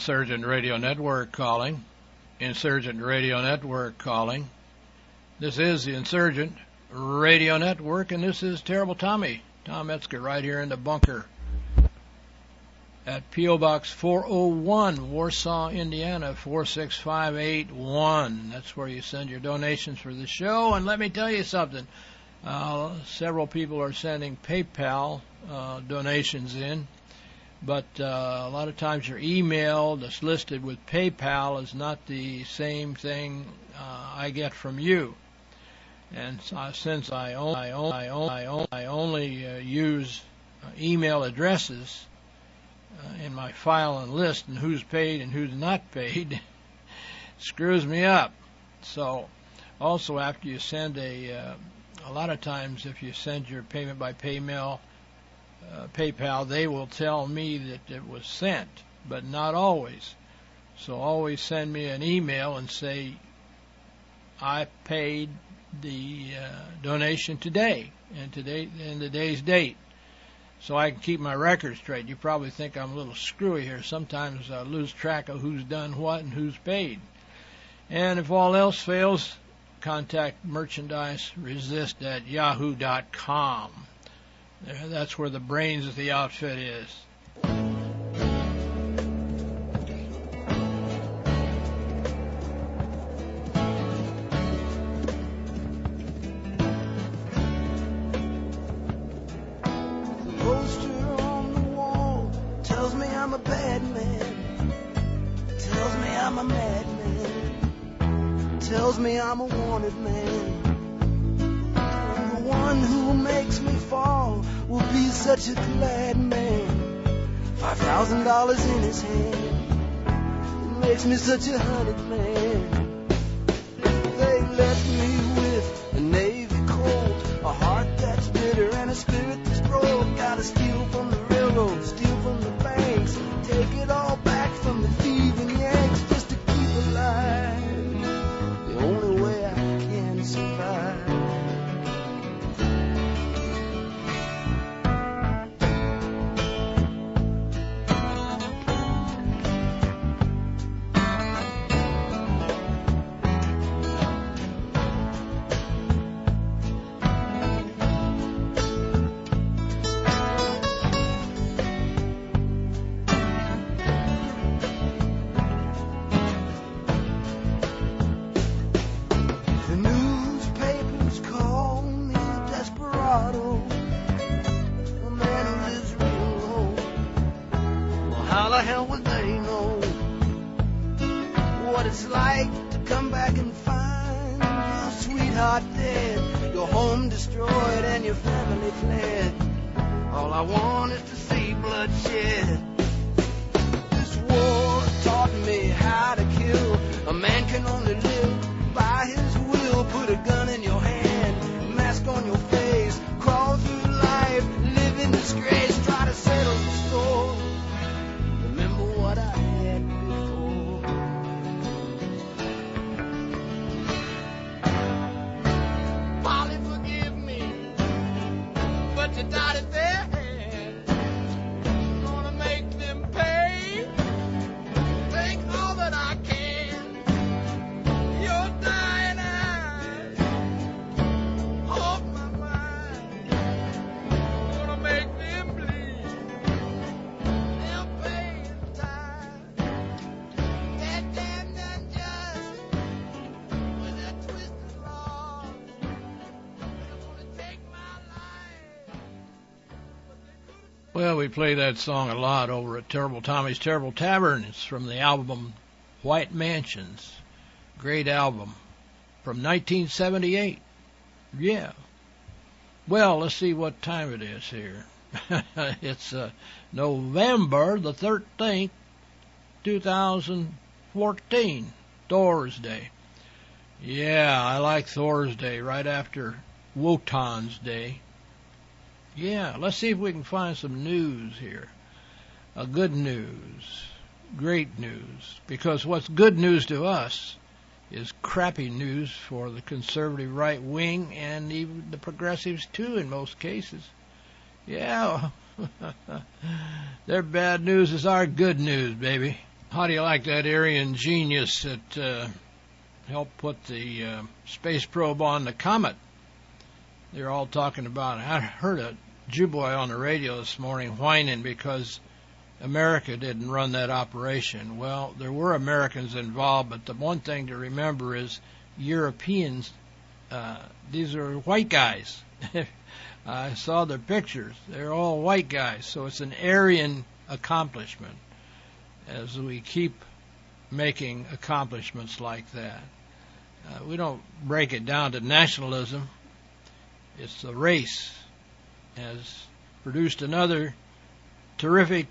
Insurgent Radio Network calling. Insurgent Radio Network calling. This is the Insurgent Radio Network, and this is Terrible Tommy, Tom Metzger, right here in the bunker at P.O. Box 401, Warsaw, Indiana, 46581. That's where you send your donations for the show. And let me tell you something. Several people are sending PayPal donations in, but a lot of times your email that's listed with PayPal is not the same thing I get from you. And since I only use email addresses in my file and list, and who's paid and who's not paid, screws me up. So also after you send a lot of times if you send your payment by PayPal, they will tell me that it was sent, but not always. So always send me an email and say, I paid the donation today, and today's date, so I can keep my record straight. You probably think I'm a little screwy here. Sometimes I lose track of who's done what and who's paid. And if all else fails, contact merchandiseresist@yahoo.com. That's where the brains of the outfit is. Tells me I'm a wanted man. The one who makes me fall will be such a glad man. $5,000 in his hand, it makes me such a hunted man. They left me with a Navy Colt, a heart that's bitter and a spirit that's broke. Gotta steal from the railroad, steal from the banks, take it all back from the thieving Yanks just to keep alive. Only way I can survive. Well, we play that song a lot over at Terrible Tommy's Terrible Tavern. It's from the album White Mansions. Great album from 1978. Yeah. Well, let's see what time it is here. It's November the 13th, 2014, Thursday. Yeah, I like Thursday, right after Wotan's Day. Yeah, let's see if we can find some news here. Good news. Great news. Because what's good news to us is crappy news for the conservative right wing and even the progressives too in most cases. Yeah, their bad news is our good news, baby. How do you like that Aryan genius that helped put the space probe on the comet? They're all talking about it. I heard a Jew boy on the radio this morning whining because America didn't run that operation. Well, there were Americans involved, but the one thing to remember is Europeans, these are white guys. I saw their pictures. They're all white guys, so it's an Aryan accomplishment as we keep making accomplishments like that. We don't break it down to nationalism. It's the race has produced another terrific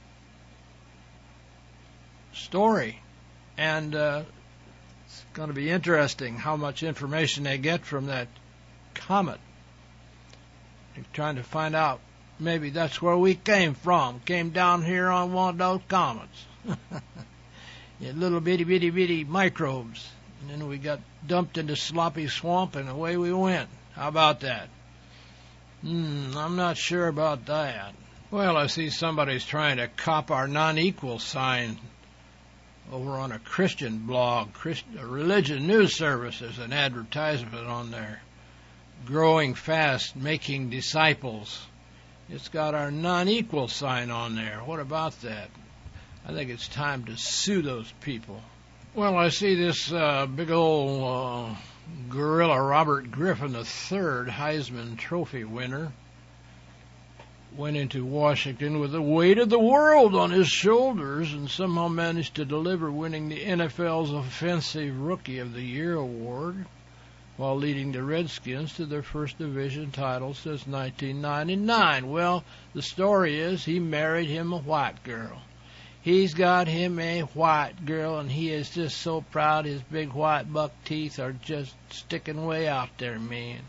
story, and it's going to be interesting how much information they get from that comet. They're trying to find out, maybe that's where we came from, came down here on one of those comets. Yeah, little bitty microbes, and then we got dumped into sloppy swamp and away we went. How about that? I'm not sure about that. Well, I see somebody's trying to cop our non-equal sign over on a Christian blog, a religion news service. There's an advertisement on there. Growing fast, making disciples. It's got our non-equal sign on there. What about that? I think it's time to sue those people. Well, I see this big old gorilla Robert Griffin III, Heisman Trophy winner, went into Washington with the weight of the world on his shoulders and somehow managed to deliver, winning the NFL's Offensive Rookie of the Year award while leading the Redskins to their first division title since 1999. Well, the story is he married him a white girl. He's got him a white girl, and he is just so proud his big white buck teeth are just sticking way out there, man.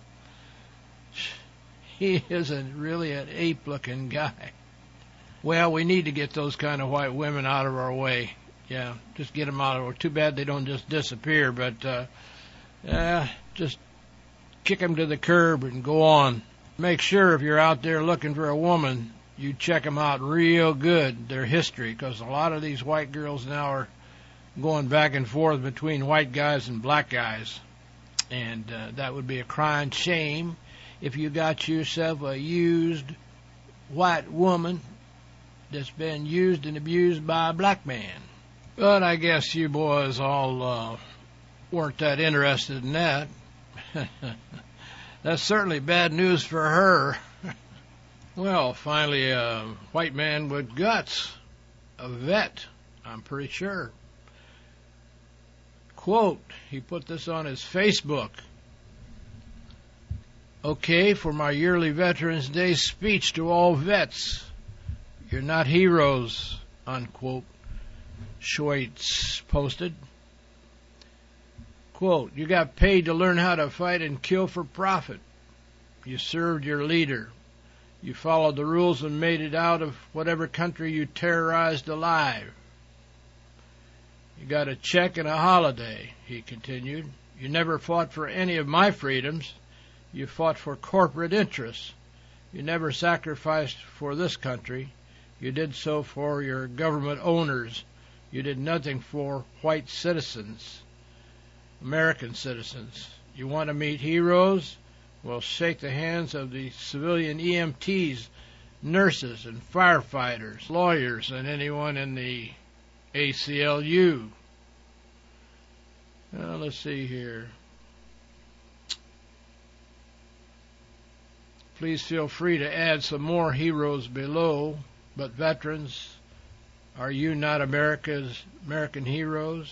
He isn't really an ape-looking guy. Well, we need to get those kind of white women out of our way. Yeah, just get them out of our way. Too bad they don't just disappear, but just kick them to the curb and go on. Make sure if you're out there looking for a woman, you check them out real good, their history, because a lot of these white girls now are going back and forth between white guys and black guys. And that would be a crying shame if you got yourself a used white woman that's been used and abused by a black man. But I guess you boys all weren't that interested in that. That's certainly bad news for her. Well, finally, a white man with guts, a vet, I'm pretty sure. Quote, he put this on his Facebook. Okay, for my yearly Veterans Day speech to all vets, you're not heroes, unquote, Schweitz posted. Quote, you got paid to learn how to fight and kill for profit. You served your leader. You followed the rules and made it out of whatever country you terrorized alive. You got a check and a holiday, he continued. You never fought for any of my freedoms. You fought for corporate interests. You never sacrificed for this country. You did so for your government owners. You did nothing for white citizens, American citizens. You want to meet heroes? Well, shake the hands of the civilian EMTs, nurses and firefighters, lawyers, and anyone in the ACLU. Let's see here. Please feel free to add some more heroes below, but veterans, are you not American heroes?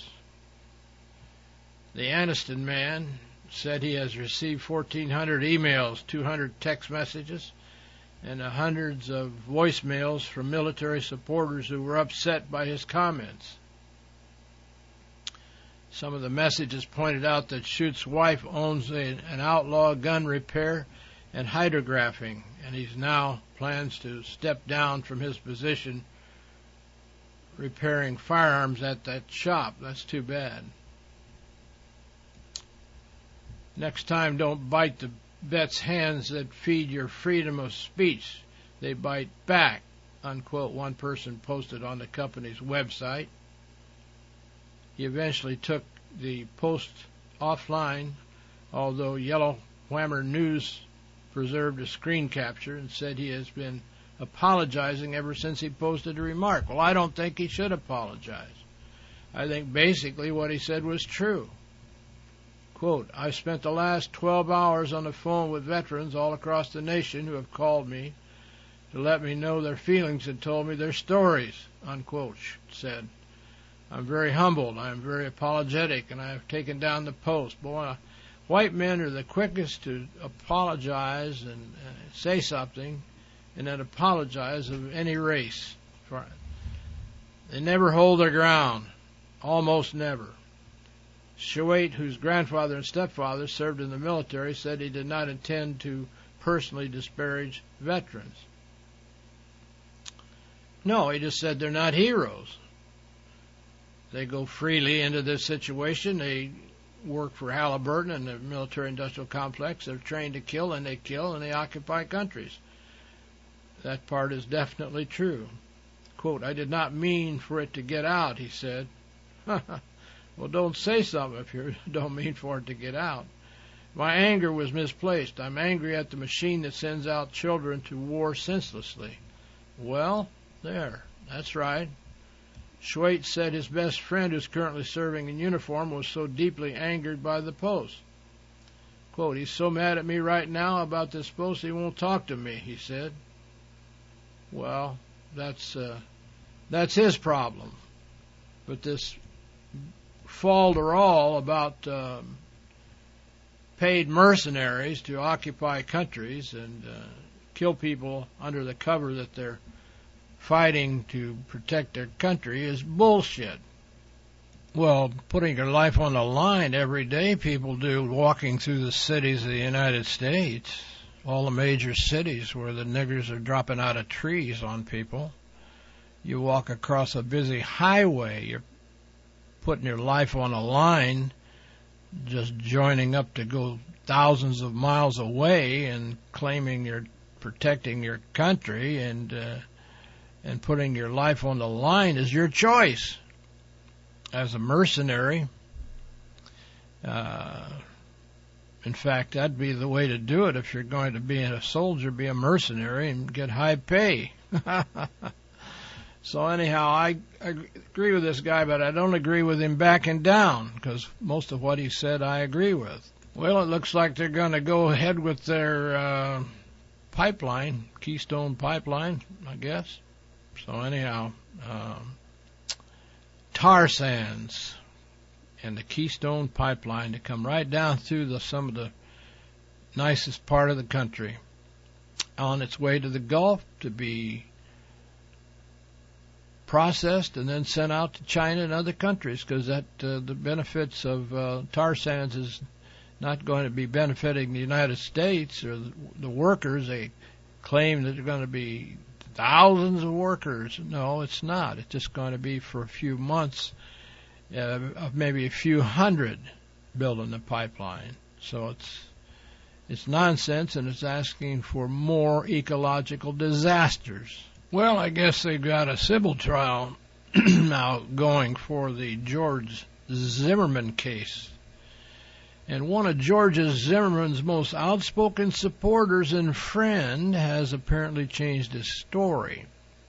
The Aniston man said he has received 1,400 emails, 200 text messages, and hundreds of voicemails from military supporters who were upset by his comments. Some of the messages pointed out that Schutz's wife owns an outlaw gun repair and hydrographing, and he now plans to step down from his position repairing firearms at that shop. That's too bad. Next time, don't bite the vet's hands that feed your freedom of speech. They bite back, unquote, one person posted on the company's website. He eventually took the post offline, although Yellow Whammer News preserved a screen capture and said he has been apologizing ever since he posted a remark. Well, I don't think he should apologize. I think basically what he said was true. Quote, I spent the last 12 hours on the phone with veterans all across the nation who have called me to let me know their feelings and told me their stories, unquote, said. I'm very humbled, I am very apologetic, and I have taken down the post. Boy, white men are the quickest to apologize and say something and then apologize of any race. They never hold their ground, almost never. Shwait, whose grandfather and stepfather served in the military, said he did not intend to personally disparage veterans. No, he just said they're not heroes. They go freely into this situation. They work for Halliburton and the military-industrial complex. They're trained to kill, and they occupy countries. That part is definitely true. Quote, I did not mean for it to get out, he said. Well, don't say something if you don't mean for it to get out. My anger was misplaced. I'm angry at the machine that sends out children to war senselessly. Well, there. That's right. Shwait said his best friend, who's currently serving in uniform, was so deeply angered by the post. Quote, he's so mad at me right now about this post he won't talk to me, he said. Well, that's his problem. But this falderall about paid mercenaries to occupy countries and kill people under the cover that they're fighting to protect their country is bullshit. Well, putting your life on the line every day people do, walking through the cities of the United States, all the major cities where the niggers are dropping out of trees on people. You walk across a busy highway, you're putting your life on the line, just joining up to go thousands of miles away and claiming you're protecting your country and putting your life on the line is your choice. As a mercenary, in fact, that'd be the way to do it if you're going to be a soldier, be a mercenary and get high pay. So anyhow, I agree with this guy, but I don't agree with him backing down, because most of what he said I agree with. Well, it looks like they're going to go ahead with their pipeline, Keystone Pipeline, I guess. So anyhow, tar sands and the Keystone Pipeline to come right down through some of the nicest part of the country on its way to the Gulf to be processed and then sent out to China and other countries, because the benefits of tar sands is not going to be benefiting the United States or the workers. They claim that they're going to be thousands of workers. No, it's not. It's just going to be for a few months, maybe a few hundred building the pipeline. So it's nonsense, and it's asking for more ecological disasters. Well, I guess they've got a civil trial now going for the George Zimmerman case. And one of George Zimmerman's most outspoken supporters and friend has apparently changed his story.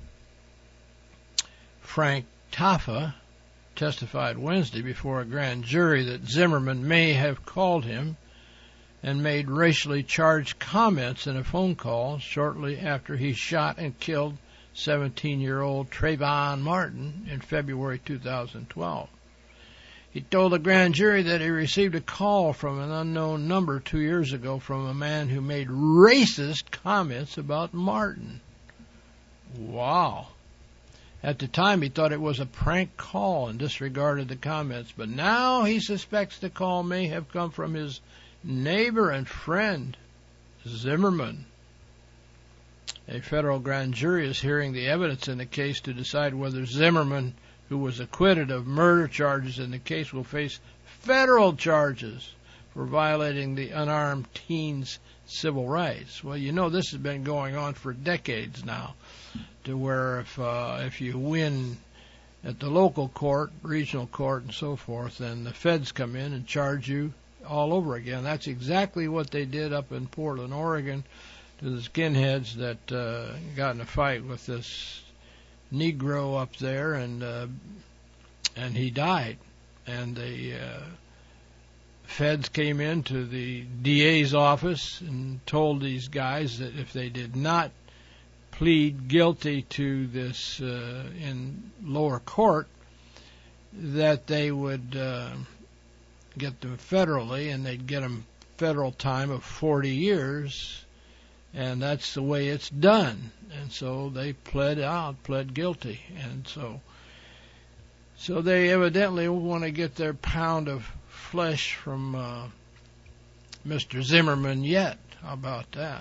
Frank Taffa testified Wednesday before a grand jury that Zimmerman may have called him and made racially charged comments in a phone call shortly after he shot and killed 17-year-old Trayvon Martin in February 2012. He told the grand jury that he received a call from an unknown number 2 years ago from a man who made racist comments about Martin. Wow. At the time, he thought it was a prank call and disregarded the comments, but now he suspects the call may have come from his neighbor and friend, Zimmerman. A federal grand jury is hearing the evidence in the case to decide whether Zimmerman, who was acquitted of murder charges in the case, will face federal charges for violating the unarmed teen's civil rights. Well, you know, this has been going on for decades now, to where if you win at the local court, regional court, and so forth, then the feds come in and charge you all over again. That's exactly what they did up in Portland, Oregon, to the skinheads that got in a fight with this Negro up there, and he died. And the feds came into the DA's office and told these guys that if they did not plead guilty to this in lower court, that they would get them federally, and they'd get them federal time of 40 years, and that's the way it's done. And so they pled guilty, and so they evidently want to get their pound of flesh from Mr. Zimmerman yet. How about that?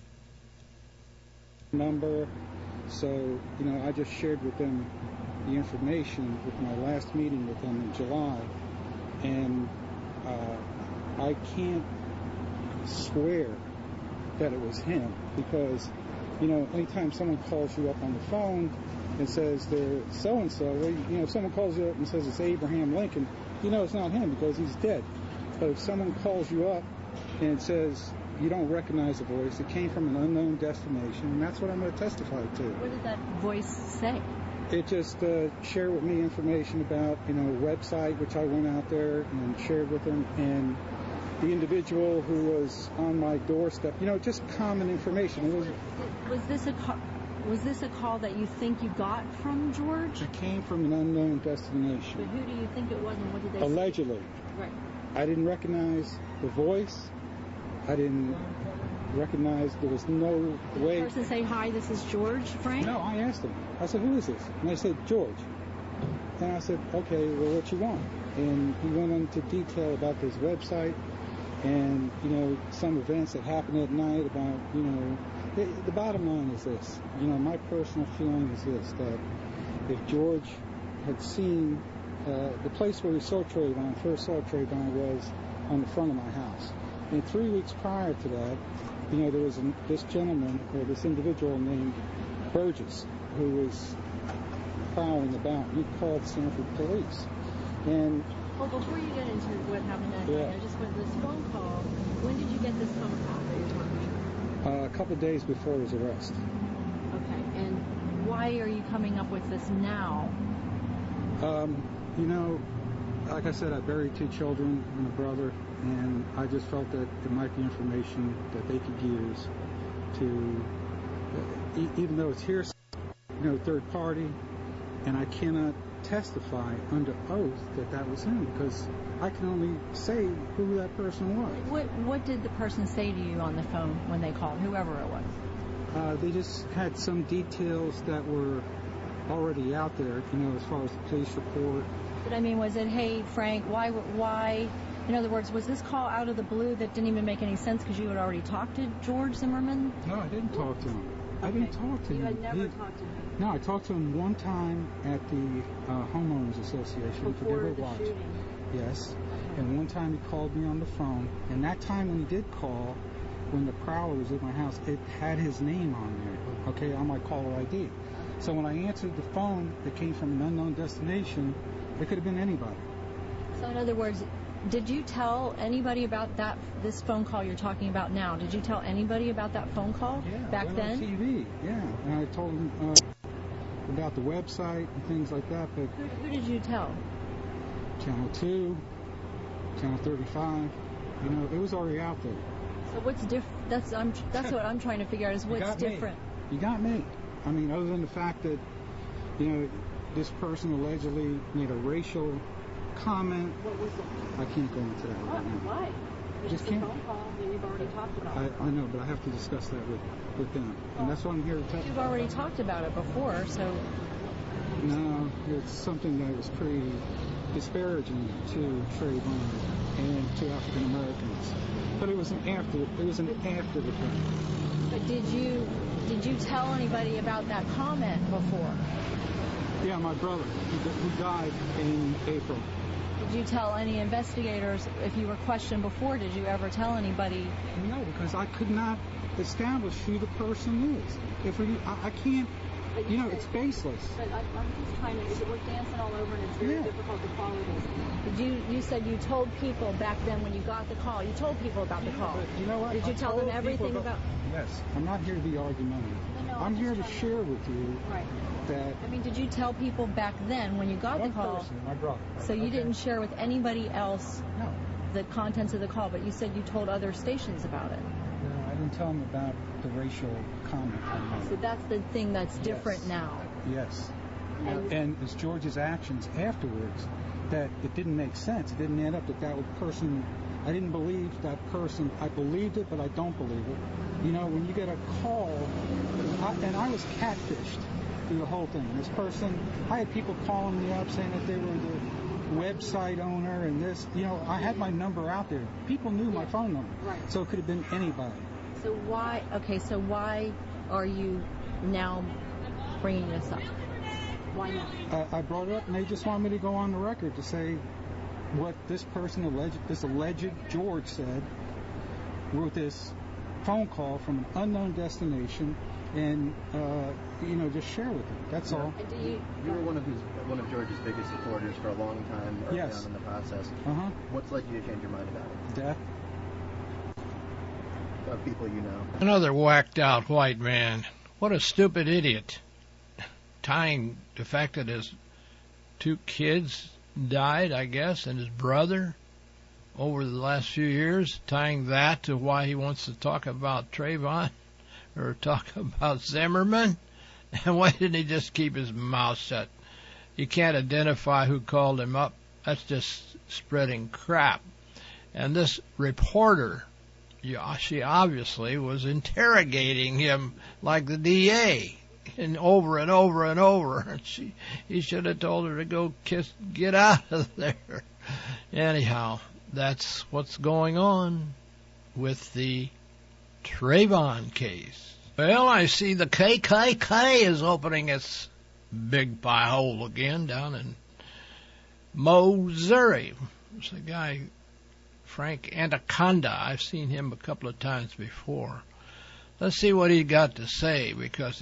Number. So, I just shared with them the information with my last meeting with them in July, and I can't swear that it was him, because, anytime someone calls you up on the phone and says they're so-and-so, if someone calls you up and says it's Abraham Lincoln, it's not him because he's dead. But if someone calls you up and says you don't recognize the voice, it came from an unknown destination, and that's what I'm going to testify to. What did that voice say? It just shared with me information about, a website, which I went out there and shared with them, and the individual who was on my doorstep, just common information. Was this a call that you think you got from George? It came from an unknown destination. But who do you think it was, and what did they say? Allegedly. Right. I didn't recognize the voice. I didn't recognize, there was no way. Did the person say, "Hi, this is George, Frank"? No, I asked him. I said, "Who is this?" And they said, "George." And I said, "Okay, well, what you want?" And he went into detail about this website and, some events that happened at night about, the bottom line is this. My personal feeling is this, that if George had seen the place where he saw Trayvon, first saw Trayvon, was on the front of my house. And 3 weeks prior to that, there was this gentleman, or this individual named Burgess, who was prowling about. He called Sanford Police. And well, before you get into what happened that night, I just went this phone call. When did you get this phone call that you're talking about? A couple of days before his arrest. Okay, and why are you coming up with this now? Like I said, I buried 2 children and a brother, and I just felt that there might be information that they could use to, even though it's hearsay, third party, and I cannot testify under oath that was him, because I can only say who that person was. What did the person say to you on the phone when they called, whoever it was? They just had some details that were already out there, as far as the police report. But was it, "Hey, Frank, why? In other words, was this call out of the blue that didn't even make any sense because you had already talked to George Zimmerman? No, I didn't talk to him. Okay. I didn't talk to him. You had never talked to him? No, I talked to him one time at the Homeowners Association. Before the shooting? Yes. And one time he called me on the phone. And that time when he did call, when the prowler was at my house, it had his name on there, okay, on my caller ID. So when I answered the phone that came from an unknown destination, it could have been anybody. So in other words, did you tell anybody about this phone call you're talking about now? Did you tell anybody about that phone call back then? On TV, yeah. And I told him about the website and things like that. But who did you tell? Channel 2, Channel 35. It was already out there. So what's different? That's what I'm trying to figure out, is what's different. You got me. Other than the fact that, this person allegedly made a racial comment. What was it? I can't go into that right now. Why? It's a phone call that you've already talked about. I know, but I have to discuss that with them. And that's what I'm here to tell you. You've already talked about it before, so... No, it's something that was pretty disparaging to Trayvon and to African Americans. But it was an after the fact. But did you tell anybody about that comment before? Yeah, my brother, who died in April. Did you tell any investigators, if you were questioned before, did you ever tell anybody? No, because I could not establish who the person is. I can't You know, it's baseless. But I'm just trying to, we're dancing all over and it's very difficult to follow this. You said you told people back then when you got the call, you told people about the call. But you know what? Did you tell them everything about? Yes. I'm not here to be argumentative. No, I'm here to share with you that... I mean, did you tell people back then when you got the call? One person, my brother. So you didn't share with anybody else the contents of the call, but you said you told other stations about it. No, I didn't tell them about the racial comment. So that's the thing that's different now. Yes. And it's George's actions afterwards that it didn't make sense. It didn't end up that person... I didn't believe that person. I believed it, but I don't believe it. You know, when you get a call, and I was catfished through the whole thing. This person, I had people calling me up saying that they were the website owner and this. You know, I had my number out there. People knew my phone number. Right. So it could have been anybody. So why are you now bringing this up? Why not? I brought it up, and they just want me to go on the record to say what this person alleged George said, wrote this phone call from an unknown destination, and just share with them. That's all. You were one of George's biggest supporters for a long time. Yes. Down in the process. What's led you to change your mind about it? Death. Of people you know. Another whacked out white man. What a stupid idiot. Tying the fact that his 2 kids died, I guess, and his brother over the last few years, tying that to why he wants to talk about Trayvon or talk about Zimmerman. And why didn't he just keep his mouth shut? You can't identify who called him up. That's just spreading crap. And this reporter, she obviously was interrogating him like the DA. And over and over and over. He should have told her to go get out of there. Anyhow, that's what's going on with the Trayvon case. Well, I see the KKK is opening its big pie hole again down in Missouri. It's a guy, Frank Anaconda. I've seen him a couple of times before. Let's see what he got to say, because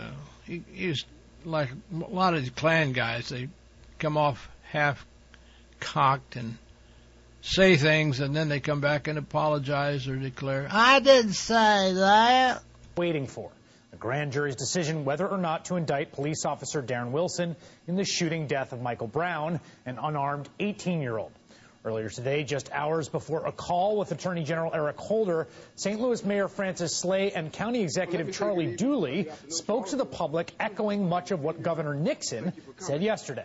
he's like a lot of these Klan guys. They come off half-cocked and say things, and then they come back and apologize or declare, I didn't say that. Waiting for the grand jury's decision whether or not to indict police officer Darren Wilson in the shooting death of Michael Brown, an unarmed 18-year-old. Earlier today, just hours before a call with Attorney General Eric Holder, St. Louis Mayor Francis Slay and County Executive Charlie Dooley spoke to the public, echoing much of what Governor Nixon said yesterday.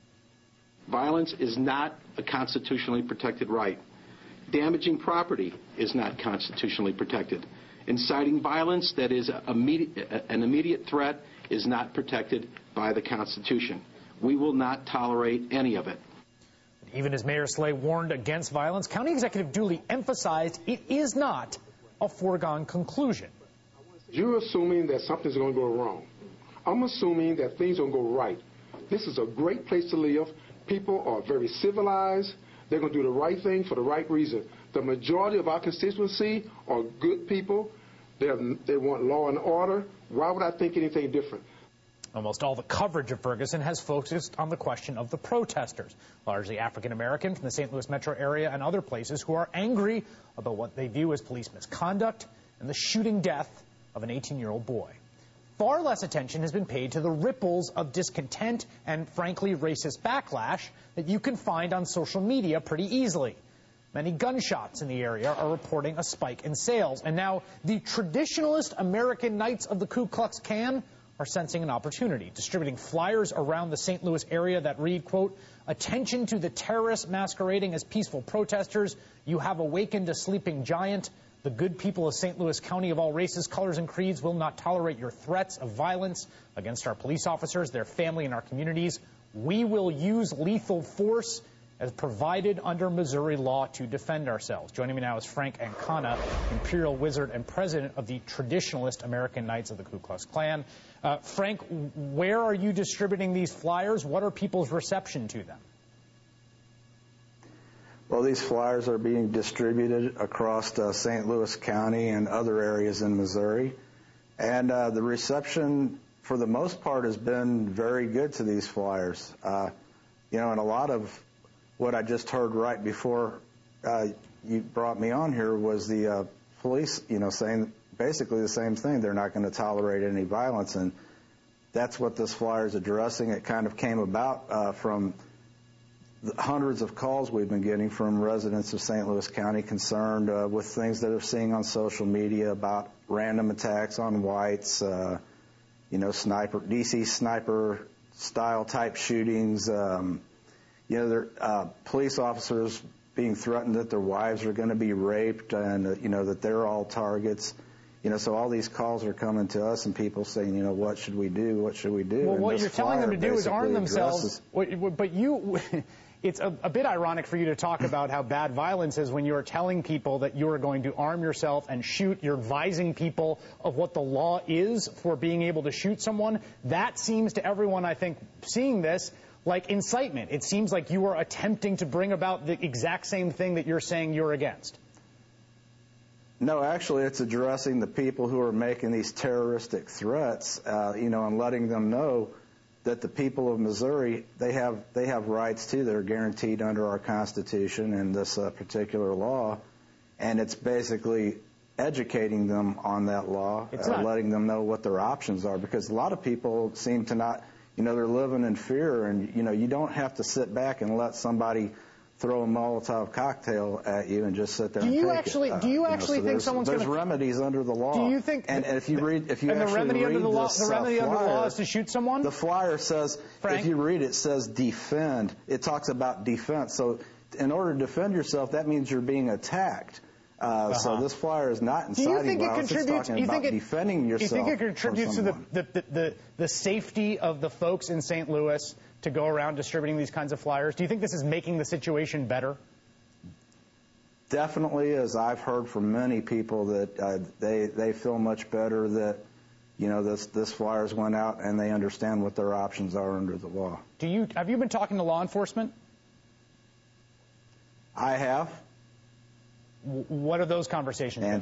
Violence is not a constitutionally protected right. Damaging property is not constitutionally protected. Inciting violence that is an immediate threat is not protected by the Constitution. We will not tolerate any of it. Even as Mayor Slay warned against violence, County Executive Dooley emphasized it is not a foregone conclusion. You're assuming that something's going to go wrong. I'm assuming that things are going to go right. This is a great place to live. People are very civilized. They're going to do the right thing for the right reason. The majority of our constituency are good people. They want law and order. Why would I think anything different? Almost all the coverage of Ferguson has focused on the question of the protesters, largely African American from the St. Louis metro area and other places, who are angry about what they view as police misconduct and the shooting death of an 18-year-old boy. Far less attention has been paid to the ripples of discontent and, frankly, racist backlash that you can find on social media pretty easily. Many gunshots in the area are reporting a spike in sales, and now the traditionalist American Knights of the Ku Klux Klan are sensing an opportunity, distributing flyers around the St. Louis area that read, quote, attention to the terrorists masquerading as peaceful protesters. You have awakened a sleeping giant. The good people of St. Louis County of all races, colors, and creeds will not tolerate your threats of violence against our police officers, their family, and our communities. We will use lethal force as provided under Missouri law to defend ourselves. Joining me now is Frank Anaconda, Imperial Wizard and President of the Traditionalist American Knights of the Ku Klux Klan. Frank, where are you distributing these flyers? What are people's reception to them? Well, these flyers are being distributed across St. Louis County and other areas in Missouri. And the reception for the most part, has been very good to these flyers. And a lot of what I just heard right before you brought me on here was the police, saying basically the same thing. They're not going to tolerate any violence, and that's what this flyer is addressing. It kind of came about from the hundreds of calls we've been getting from residents of St. Louis County concerned with things that they're seeing on social media about random attacks on whites, DC sniper style type shootings. Police officers being threatened that their wives are going to be raped, and that they're all targets. So all these calls are coming to us, and people saying, what should we do? What should we do? Well, and what you're telling them to do is arm themselves. But it's a bit ironic for you to talk about how bad violence is when you are telling people that you are going to arm yourself and shoot. You're advising people of what the law is for being able to shoot someone. That seems to everyone, I think, seeing this, like incitement. It seems like you are attempting to bring about the exact same thing that you're saying you're against. No, actually, it's addressing the people who are making these terroristic threats, and letting them know that the people of Missouri, they have rights too that are guaranteed under our Constitution and this particular law, and it's basically educating them on that law, letting them know what their options are, because a lot of people seem to not, they're living in fear, and you don't have to sit back and let somebody throw a Molotov cocktail at you and just sit there. Do you actually think someone's going to? There's remedies under the law. Do you think? And if you read, the remedy under the law is to shoot someone. The flyer says, Frank? if you read it, says defend. It talks about defense. So in order to defend yourself, that means you're being attacked. So this flyer is not inciting violence. It's talking about defending yourself. Do you think it contributes to the safety of the folks in St. Louis to go around distributing these kinds of flyers? Do you think this is making the situation better? Definitely, as I've heard from many people, that they feel much better that this flyers went out and they understand what their options are under the law. Have you been talking to law enforcement? I have. What are those conversations? And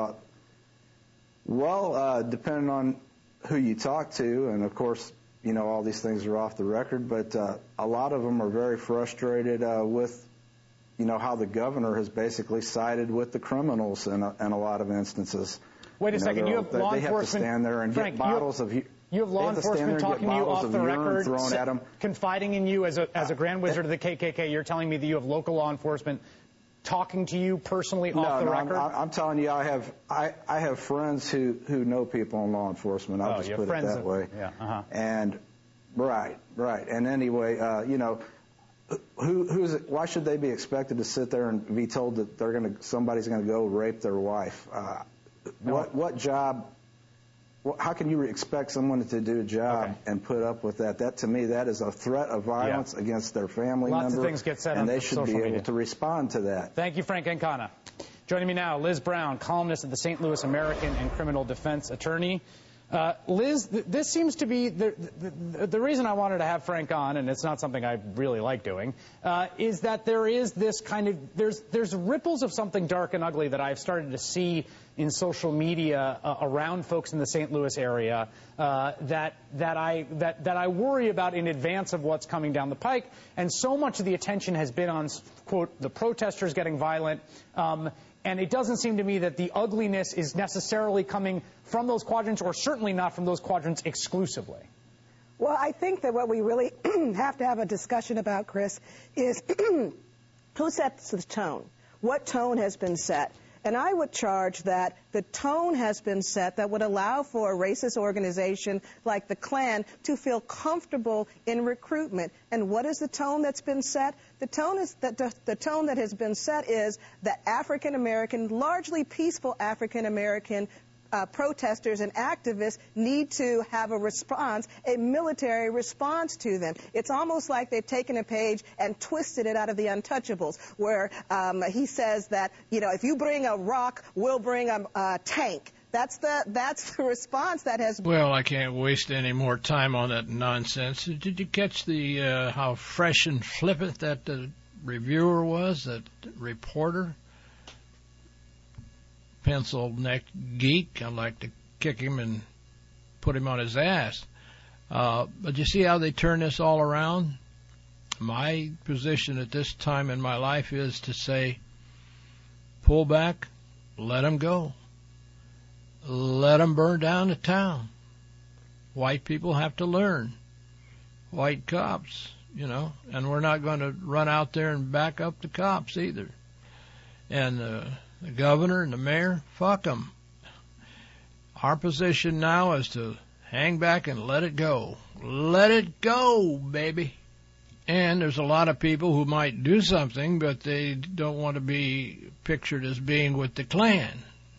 depending on who you talk to, and of course, all these things are off the record, but a lot of them are very frustrated with, how the governor has basically sided with the criminals in a lot of instances. Wait a second, you have law enforcement. They have to stand there and get bottles of. You have law enforcement talking to you off the record, thrown at them. confiding in you as a grand wizard of the KKK. You're telling me that you have local law enforcement talking to you personally off the record? I'm telling you, I have friends who know people in law enforcement. I'll just put it that way. Yeah. And right. And anyway, why should they be expected to sit there and be told that somebody's going to go rape their wife? What job? How can you expect someone to do a job and put up with that? That, to me, that is a threat of violence against their family member. Lots of things get said on social media. And they should be able to respond to that. Thank you, Frank Ancona. Joining me now, Liz Brown, columnist at the St. Louis American and criminal defense attorney. Liz, this seems to be the reason I wanted to have Frank on, and it's not something I really like doing, is that there is this kind of there's ripples of something dark and ugly that I've started to see in social media around folks in the St. Louis area that I worry about in advance of what's coming down the pike. And so much of the attention has been on, quote, the protesters getting violent. And it doesn't seem to me that the ugliness is necessarily coming from those quadrants, or certainly not from those quadrants exclusively. Well, I think that what we really have to have a discussion about, Chris, is who sets the tone? What tone has been set? And I would charge that the tone has been set that would allow for a racist organization like the Klan to feel comfortable in recruitment. And what is the tone that's been set? The tone that has been set is that African American, largely peaceful African American protesters and activists need to have a response, a military response to them. It's almost like they've taken a page and twisted it out of The Untouchables, where he says that, if you bring a rock, we'll bring a tank. That's the response that has. Well, I can't waste any more time on that nonsense. Did you catch the how fresh and flippant that reviewer was, that reporter? Pencil-necked geek. I'd like to kick him and put him on his ass. But you see how they turn this all around? My position at this time in my life is to say, pull back, let them go. Let them burn down the town. White people have to learn. White cops, and we're not going to run out there and back up the cops either. And the governor and the mayor, fuck them. Our position now is to hang back and let it go. Let it go, baby. And there's a lot of people who might do something, but they don't want to be pictured as being with the Klan.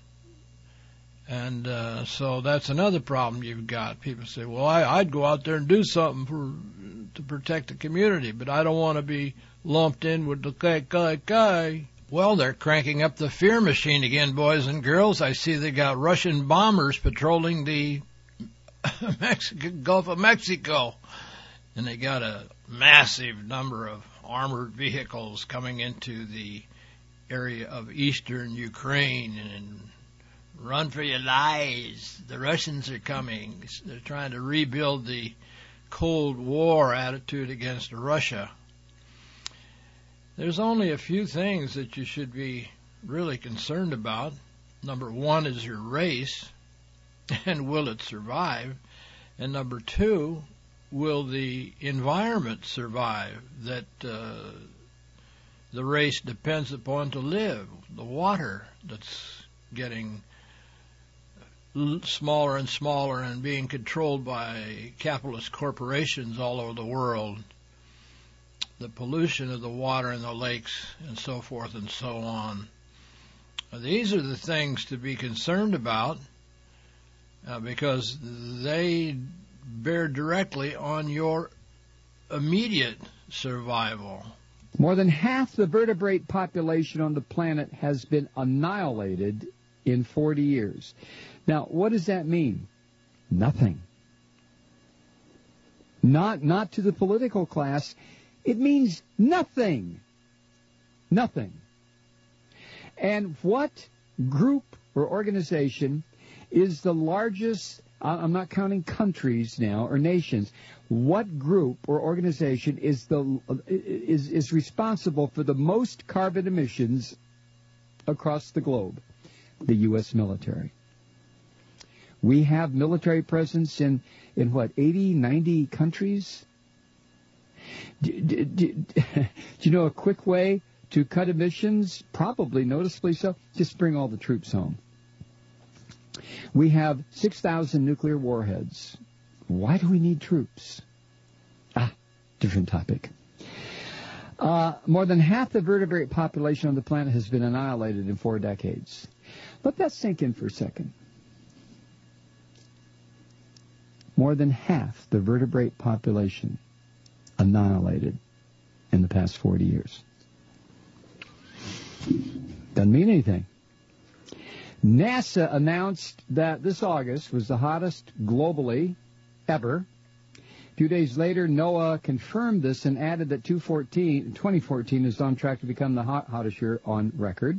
And so that's another problem you've got. People say, well, I'd go out there and do something to protect the community, but I don't want to be lumped in with the KKK. Well, they're cranking up the fear machine again, boys and girls. I see they got Russian bombers patrolling the Gulf of Mexico. And they got a massive number of armored vehicles coming into the area of eastern Ukraine. And run for your lives. The Russians are coming. They're trying to rebuild the Cold War attitude against Russia. There's only a few things that you should be really concerned about. Number one is your race, and will it survive? And number two, will the environment survive that the race depends upon to live? The water that's getting smaller and smaller and being controlled by capitalist corporations all over the world. The pollution of the water in the lakes and so forth and so on. These are the things to be concerned about because they bear directly on your immediate survival. More than half the vertebrate population on the planet has been annihilated in 40 years. Now, what does that mean? Nothing. Not to the political class. It means nothing. Nothing. And what group or organization is the largest, I'm not counting countries now or nations, what group or organization is responsible for the most carbon emissions across the globe? The U.S. military. We have military presence in what, 80, 90 countries? Do you know a quick way to cut emissions? Probably noticeably so. Just bring all the troops home. We have 6,000 nuclear warheads. Why do we need troops? Different topic. More than half the vertebrate population on the planet has been annihilated in 4 decades. Let that sink in for a second. More than half the vertebrate population annihilated in the past 40 years. Doesn't mean anything. NASA announced that this August was the hottest globally ever. A few days later, NOAA confirmed this and added that 2014 is on track to become the hottest year on record.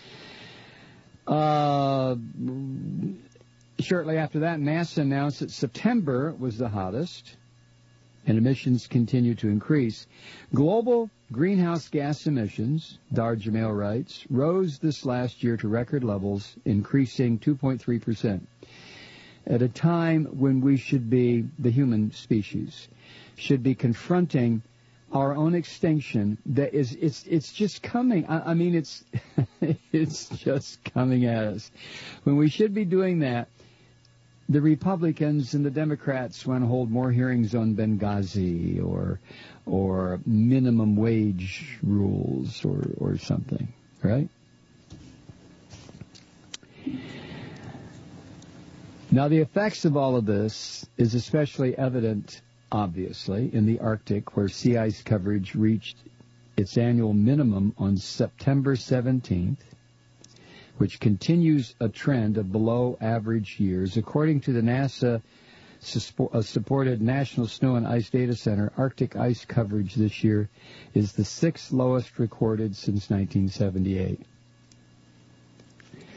Shortly after that, NASA announced that September was the hottest, and emissions continue to increase. Global greenhouse gas emissions, Dar Jamail writes, rose this last year to record levels, increasing 2.3%, at a time when we should be, the human species, should be confronting our own extinction. That is, it's just coming. I mean, it's it's just coming at us. When we should be doing that, the Republicans and the Democrats want to hold more hearings on Benghazi or minimum wage rules or something, right? Now, the effects of all of this is especially evident, obviously, in the Arctic, where sea ice coverage reached its annual minimum on September 17th, which continues a trend of below-average years. According to the NASA-supported National Snow and Ice Data Center, Arctic ice coverage this year is the 6th lowest recorded since 1978.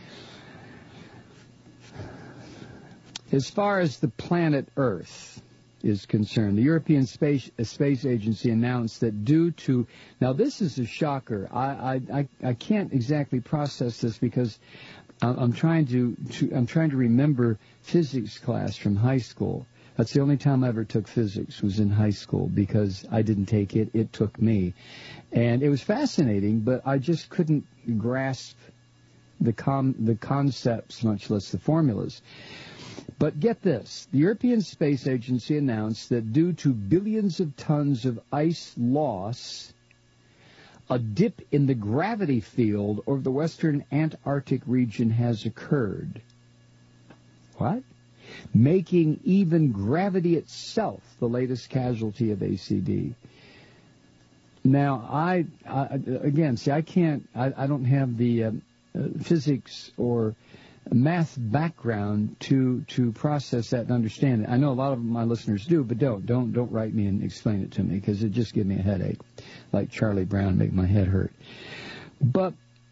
As far as the planet Earth, is concerned. The European Space Agency announced that due to, now this is a shocker. I can't exactly process this because I'm trying to remember physics class from high school. That's the only time I ever took physics was in high school because I didn't take it. It took me. And it was fascinating, but I just couldn't grasp the concepts, much less the formulas. But get this. The European Space Agency announced that due to billions of tons of ice loss, a dip in the gravity field over the western Antarctic region has occurred. What? Making even gravity itself the latest casualty of ACD. Now, I don't have the physics or math background to process that and understand it. I know a lot of my listeners do, but don't write me and explain it to me because it just gives me a headache, like Charlie Brown, make my head hurt. But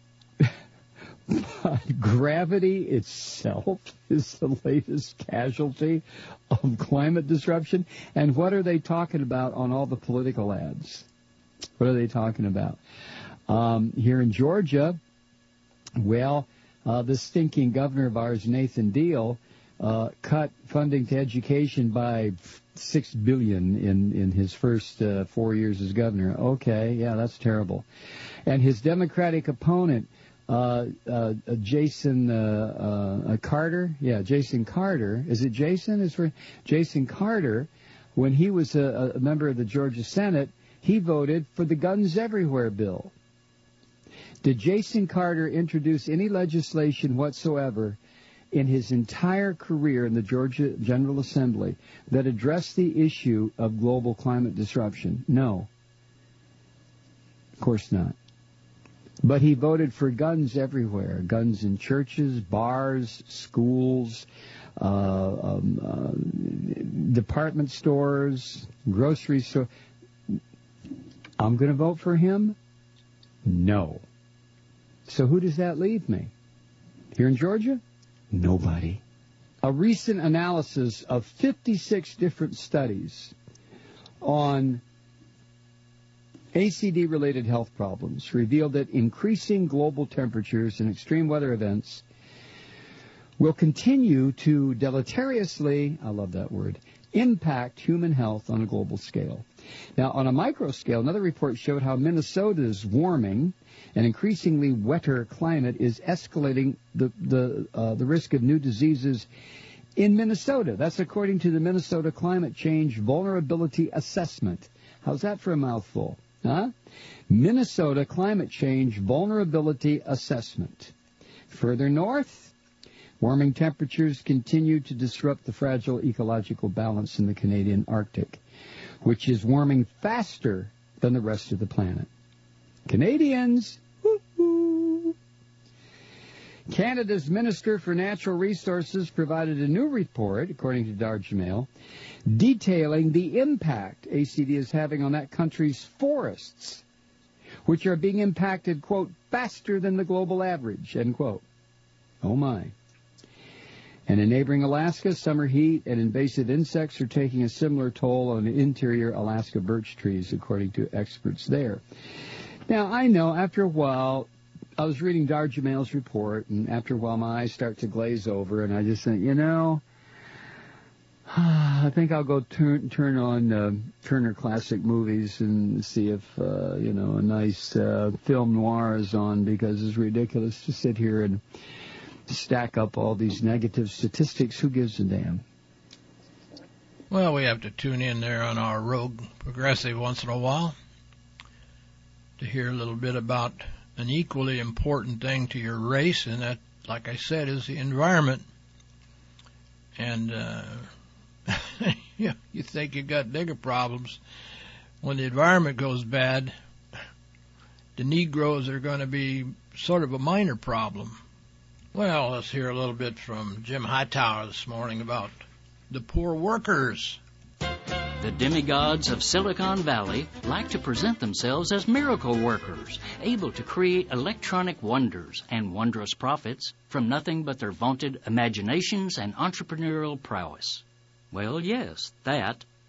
gravity itself is the latest casualty of climate disruption. And what are they talking about on all the political ads? What are they talking about? Here in Georgia, well, this stinking governor of ours, Nathan Deal, cut funding to education by $6 billion in his first 4 years as governor. Okay, yeah, that's terrible. And his Democratic opponent, Jason Carter. Yeah, Jason Carter. Is it Jason? Jason Carter, when he was a member of the Georgia Senate, he voted for the Guns Everywhere bill. Did Jason Carter introduce any legislation whatsoever in his entire career in the Georgia General Assembly that addressed the issue of global climate disruption? No. Of course not. But he voted for guns everywhere. Guns in churches, bars, schools, department stores, grocery stores. I'm going to vote for him? No. So who does that leave me? Here in Georgia? Nobody. A recent analysis of 56 different studies on ACD-related health problems revealed that increasing global temperatures and extreme weather events will continue to deleteriously, I love that word, impact human health on a global scale. Now, on a micro scale, another report showed how Minnesota's warming and increasingly wetter climate is escalating the risk of new diseases in Minnesota. That's according to the Minnesota Climate Change Vulnerability Assessment. How's that for a mouthful? Huh? Minnesota Climate Change Vulnerability Assessment. Further north, warming temperatures continue to disrupt the fragile ecological balance in the Canadian Arctic, which is warming faster than the rest of the planet. Canadians, woo-hoo. Canada's Minister for Natural Resources provided a new report, according to Darja Mail, detailing the impact ACD is having on that country's forests, which are being impacted, quote, faster than the global average, end quote. Oh, my. And in neighboring Alaska, summer heat and invasive insects are taking a similar toll on interior Alaska birch trees, according to experts there. Now, I know after a while, I was reading Darja Mail's report, and after a while my eyes start to glaze over, and I just think, I think I'll go turn on Turner Classic Movies and see if, a nice film noir is on, because it's ridiculous to sit here and stack up all these negative statistics. Who gives a damn? Well, we have to tune in there on our Rogue Progressive once in a while to hear a little bit about an equally important thing to your race, and that, like I said, is the environment. And you think you got bigger problems. When the environment goes bad, the Negroes are going to be sort of a minor problem. Well, let's hear a little bit from Jim Hightower this morning about the poor workers. The demigods of Silicon Valley like to present themselves as miracle workers, able to create electronic wonders and wondrous profits from nothing but their vaunted imaginations and entrepreneurial prowess. Well, yes, that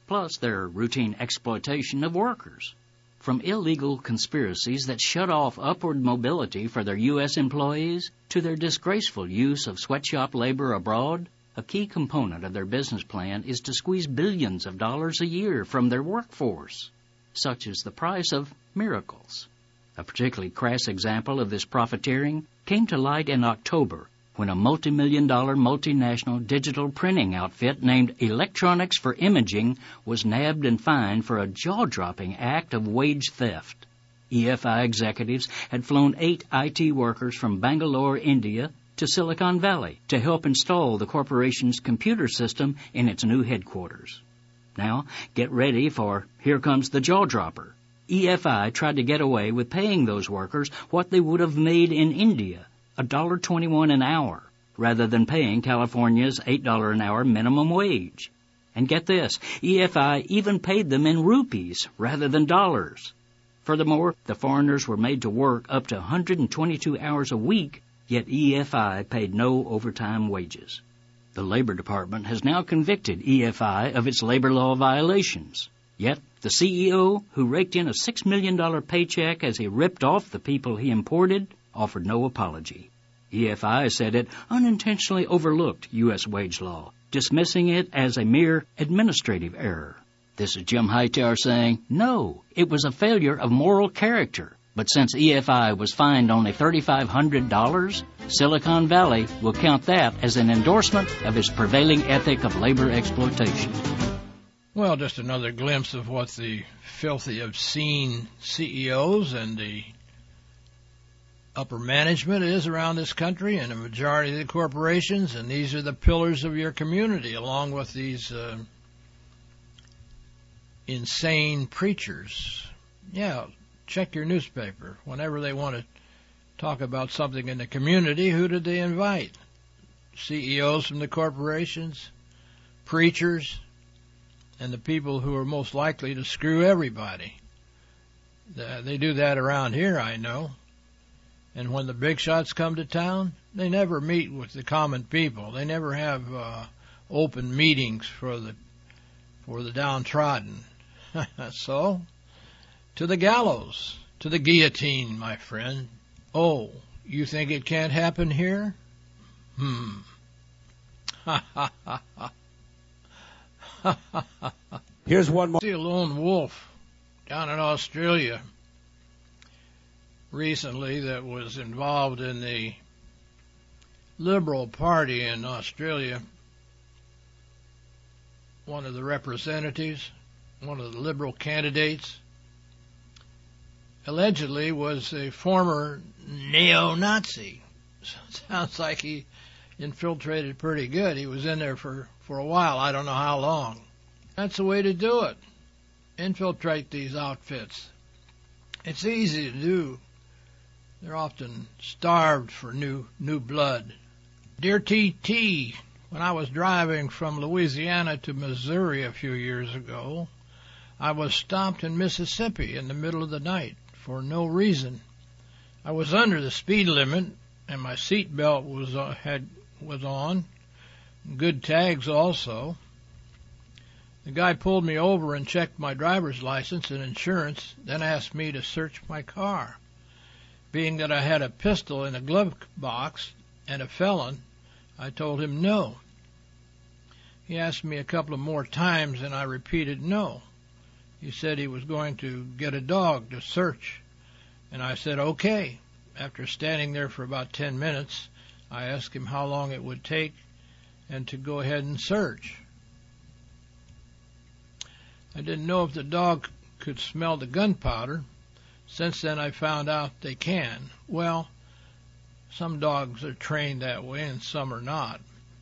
plus their routine exploitation of workers. From illegal conspiracies that shut off upward mobility for their U.S. employees to their disgraceful use of sweatshop labor abroad, a key component of their business plan is to squeeze billions of dollars a year from their workforce. Such is the price of miracles. A particularly crass example of this profiteering came to light in October when a multi-million-dollar multinational digital printing outfit named Electronics for Imaging was nabbed and fined for a jaw-dropping act of wage theft. EFI executives had flown 8 IT workers from Bangalore, India, to Silicon Valley to help install the corporation's computer system in its new headquarters. Now, get ready for here comes the jaw-dropper. EFI tried to get away with paying those workers what they would have made in India, $1.21 an hour, rather than paying California's $8 an hour minimum wage. And get this, EFI even paid them in rupees rather than dollars. Furthermore, the foreigners were made to work up to 122 hours a week, yet EFI paid no overtime wages. The Labor Department has now convicted EFI of its labor law violations. Yet, the CEO, who raked in a $6 million paycheck as he ripped off the people he imported, offered no apology. EFI said it unintentionally overlooked U.S. wage law, dismissing it as a mere administrative error. This is Jim Hightower saying, no, it was a failure of moral character. But since EFI was fined only $3,500, Silicon Valley will count that as an endorsement of its prevailing ethic of labor exploitation. Well, just another glimpse of what the filthy, obscene CEOs and the upper management is around this country and a majority of the corporations, and these are the pillars of your community, along with these insane preachers. Yeah, check your newspaper. Whenever they want to talk about something in the community, who did they invite? CEOs from the corporations, preachers, and the people who are most likely to screw everybody. They do that around here, I know. And when the big shots come to town, they never meet with the common people. They never have open meetings for the downtrodden. So, to the gallows, to the guillotine, my friend. Oh, you think it can't happen here? Ha ha ha ha. Here's one more. See a lone wolf down in Australia recently that was involved in the Liberal Party in Australia. One of the representatives, one of the Liberal candidates, allegedly was a former neo-Nazi. Sounds like he infiltrated pretty good. He was in there for a while. I don't know how long. That's the way to do it. Infiltrate these outfits. It's easy to do. They're often starved for new blood. Dear TT, when I was driving from Louisiana to Missouri a few years ago, I was stopped in Mississippi in the middle of the night for no reason. I was under the speed limit, and my seat belt was on. Good tags also. The guy pulled me over and checked my driver's license and insurance, then asked me to search my car. Being that I had a pistol in a glove box and a felon, I told him no. He asked me a couple of more times, and I repeated no. He said he was going to get a dog to search, and I said okay. After standing there for about 10 minutes, I asked him how long it would take and to go ahead and search. I didn't know if the dog could smell the gunpowder. Since then, I found out they can. Well, some dogs are trained that way and some are not.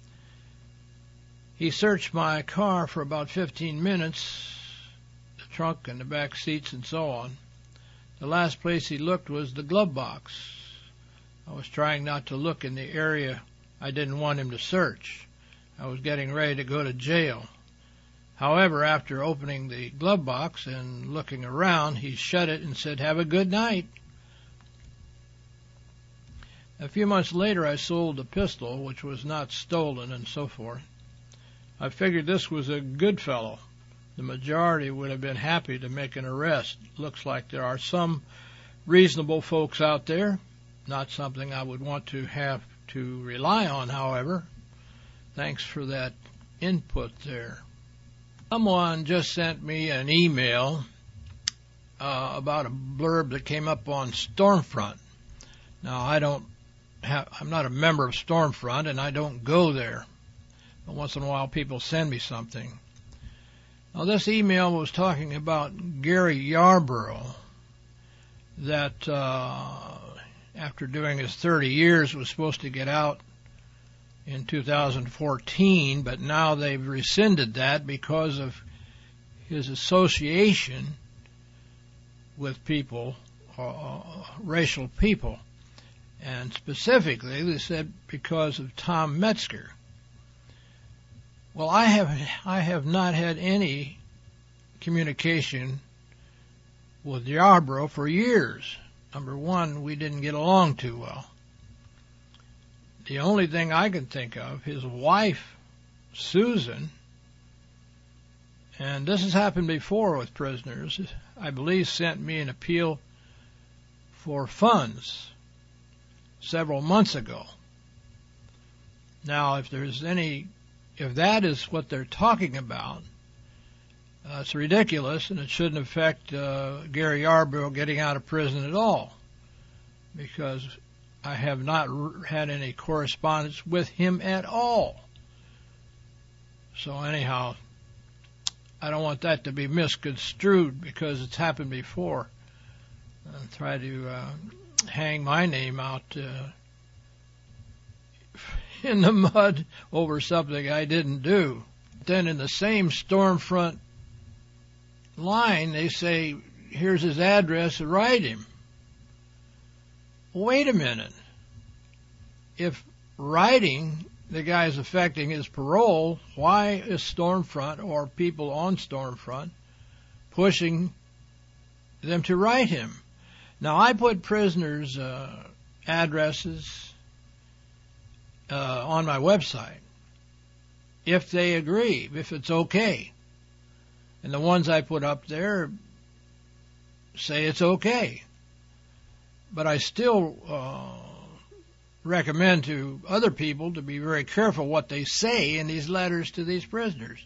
He searched my car for about 15 minutes, the trunk and the back seats and so on. The last place he looked was the glove box. I was trying not to look in the area I didn't want him to search. I was getting ready to go to jail. However, after opening the glove box and looking around, he shut it and said, "Have a good night." A few months later, I sold the pistol, which was not stolen, and so forth. I figured this was a good fellow the majority would have been happy to make an arrest. Looks like there are some reasonable folks out there. Not something I would want to have to rely on, however. Thanks for that input there. Someone just sent me an email about a blurb that came up on Stormfront. Now, I'm not a member of Stormfront, and I don't go there. But once in a while, people send me something. Now, this email was talking about Gary Yarborough, that after doing his 30 years was supposed to get out in 2014, but now they've rescinded that because of his association with people, racial people. And specifically, they said because of Tom Metzger. Well, I have not had any communication with Yarborough for years. Number one, we didn't get along too well. The only thing I can think of, his wife, Susan, and this has happened before with prisoners, I believe sent me an appeal for funds several months ago. Now, if that is what they're talking about, it's ridiculous, and it shouldn't affect Gary Yarborough getting out of prison at all, because I have not had any correspondence with him at all. So anyhow, I don't want that to be misconstrued because it's happened before. Try to hang my name out in the mud over something I didn't do. Then in the same Stormfront line, they say, here's his address, write him. Wait a minute. If writing the guy's affecting his parole, why is Stormfront or people on Stormfront pushing them to write him? Now, I put prisoners' addresses on my website if they agree, if it's okay. And the ones I put up there say it's okay. But I still recommend to other people to be very careful what they say in these letters to these prisoners.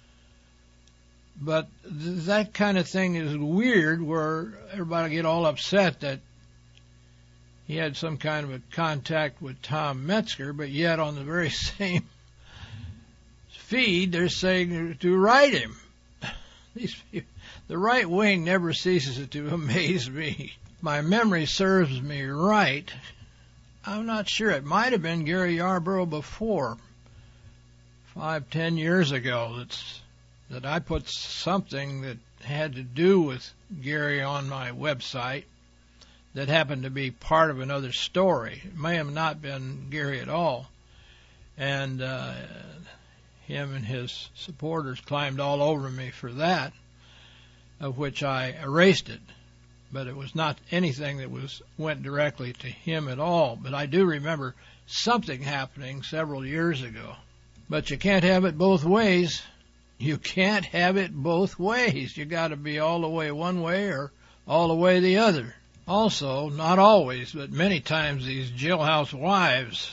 But that kind of thing is weird, where everybody get all upset that he had some kind of a contact with Tom Metzger, but yet on the very same feed they're saying to write him. The right wing never ceases to amaze me. My memory serves me right. I'm not sure. It might have been Gary Yarborough before, 5-10 years ago, that I put something that had to do with Gary on my website that happened to be part of another story. It may have not been Gary at all. And him and his supporters climbed all over me for that, of which I erased it. But it was not anything that went directly to him at all. But I do remember something happening several years ago. But you can't have it both ways. You can't have it both ways. You got to be all the way one way or all the way the other. Also, not always, but many times these jailhouse wives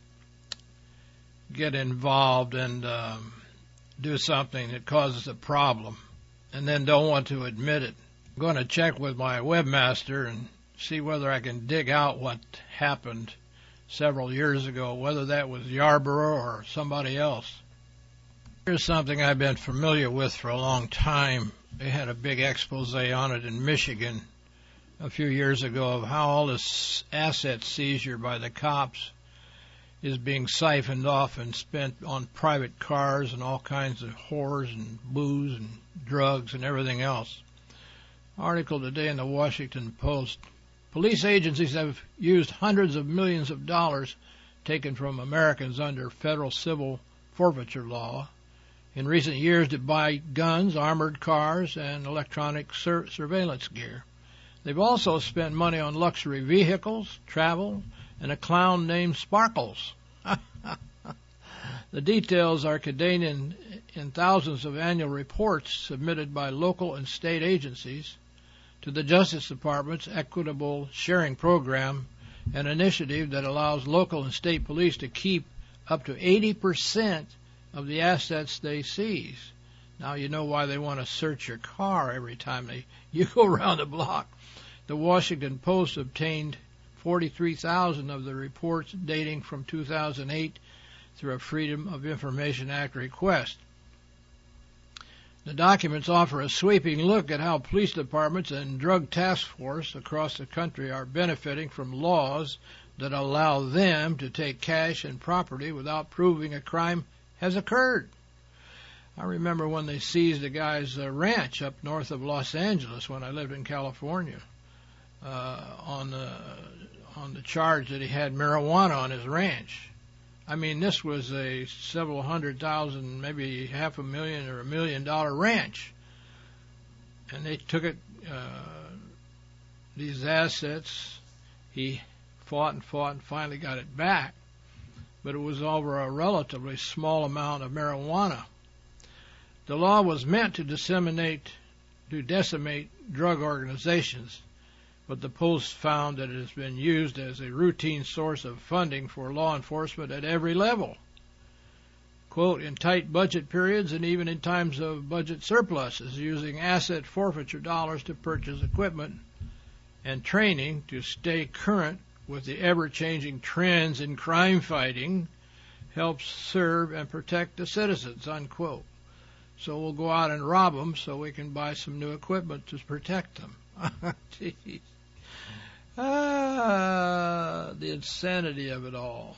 get involved and do something that causes a problem and then don't want to admit it. I'm going to check with my webmaster and see whether I can dig out what happened several years ago, whether that was Yarborough or somebody else. Here's something I've been familiar with for a long time. They had a big expose on it in Michigan a few years ago of how all this asset seizure by the cops is being siphoned off and spent on private cars and all kinds of whores and booze and drugs and everything else. Article today in the Washington Post. Police agencies have used hundreds of millions of dollars taken from Americans under federal civil forfeiture law in recent years to buy guns, armored cars, and electronic surveillance gear. They've also spent money on luxury vehicles, travel, and a clown named Sparkles. The details are contained in thousands of annual reports submitted by local and state agencies to the Justice Department's Equitable Sharing Program, an initiative that allows local and state police to keep up to 80% of the assets they seize. Now you know why they want to search your car every time you go around the block. The Washington Post obtained 43,000 of the reports dating from 2008 through a Freedom of Information Act request. The documents offer a sweeping look at how police departments and drug task force across the country are benefiting from laws that allow them to take cash and property without proving a crime has occurred. I remember when they seized a guy's ranch up north of Los Angeles when I lived in California on the charge that he had marijuana on his ranch. I mean, this was a several $100,000, maybe $500,000 or $1 million ranch. And they took it, these assets. He fought and finally got it back. But it was over a relatively small amount of marijuana. The law was meant to decimate drug organizations, but the Post found that it has been used as a routine source of funding for law enforcement at every level. Quote, in tight budget periods and even in times of budget surpluses, using asset forfeiture dollars to purchase equipment and training to stay current with the ever-changing trends in crime fighting helps serve and protect the citizens, unquote. So we'll go out and rob them so we can buy some new equipment to protect them. Jeez. The insanity of it all.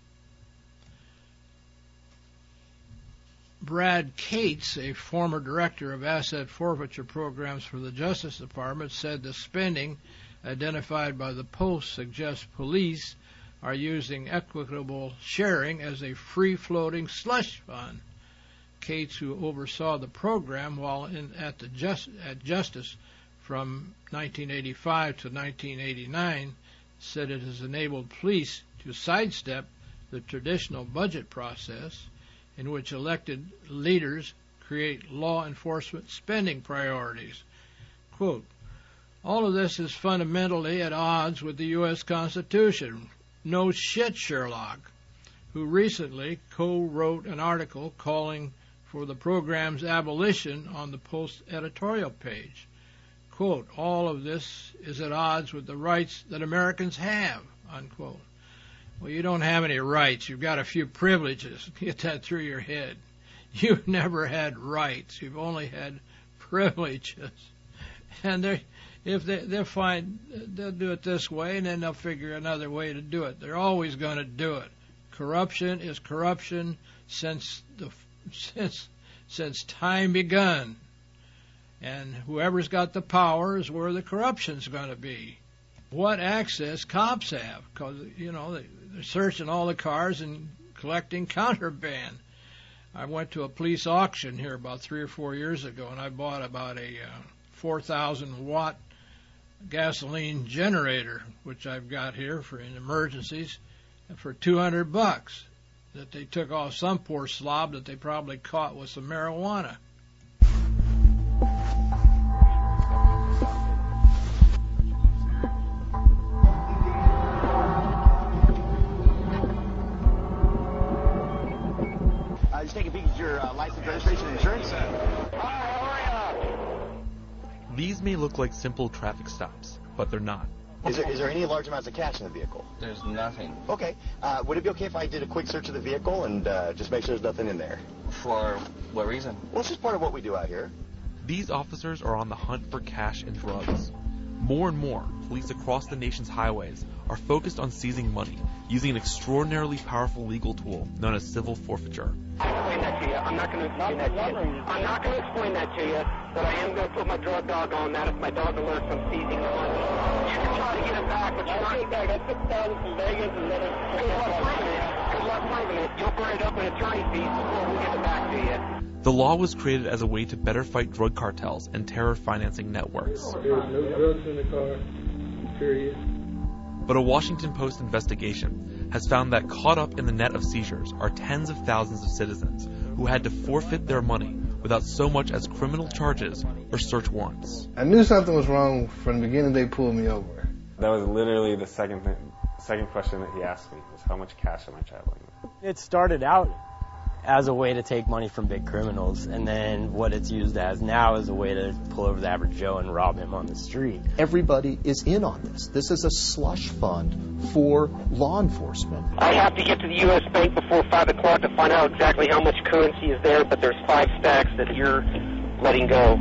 Brad Cates, a former director of asset forfeiture programs for the Justice Department, said the spending identified by the Post suggests police are using equitable sharing as a free-floating slush fund. Cates, who oversaw the program while at Justice from 1985 to 1989, said it has enabled police to sidestep the traditional budget process in which elected leaders create law enforcement spending priorities. Quote, all of this is fundamentally at odds with the U.S. Constitution. No shit, Sherlock, who recently co-wrote an article calling for the program's abolition on the Post editorial page. Quote, all of this is at odds with the rights that Americans have, unquote. Well, you don't have any rights. You've got a few privileges. Get that through your head. You've never had rights. You've only had privileges. And they'll do it this way, and then they'll figure another way to do it. They're always going to do it. Corruption is corruption since time begun. And whoever's got the power is where the corruption's going to be. What access cops have, because, you know, they're searching all the cars and collecting contraband. I went to a police auction here about 3 or 4 years ago, and I bought about a 4,000-watt gasoline generator, which I've got here for in emergencies, for $200 that they took off some poor slob that they probably caught with some marijuana. Just take a peek at your license, registration, and insurance. These may look like simple traffic stops, but they're not. Is there any large amounts of cash in the vehicle? There's nothing. Okay. Would it be okay if I did a quick search of the vehicle and just make sure there's nothing in there? For what reason? Well, it's just part of what we do out here. These officers are on the hunt for cash and drugs. More and more, police across the nation's highways are focused on seizing money using an extraordinarily powerful legal tool known as civil forfeiture. Explain that to you. I'm not going to explain that to you. I'm not going to explain that to you, but I am going to put my drug dog on that if my dog alerts I'm seizing the money. You can try to get it back, but you're not. I got 6,000 from Vegas and then good luck proving it. You'll burn it up in attorney fees before we get it back to you. The law was created as a way to better fight drug cartels and terror financing networks. There's no drugs in the car, period. But a Washington Post investigation has found that caught up in the net of seizures are tens of thousands of citizens who had to forfeit their money without so much as criminal charges or search warrants. I knew something was wrong from the beginning they pulled me over. That was literally the second question that he asked me was, how much cash am I traveling with? It started out as a way to take money from big criminals, and then what it's used as now is a way to pull over the average Joe and rob him on the street. Everybody is in on this. This is a slush fund for law enforcement. I have to get to the U.S. Bank before 5 o'clock to find out exactly how much currency is there, but there's 5 stacks that you're letting go.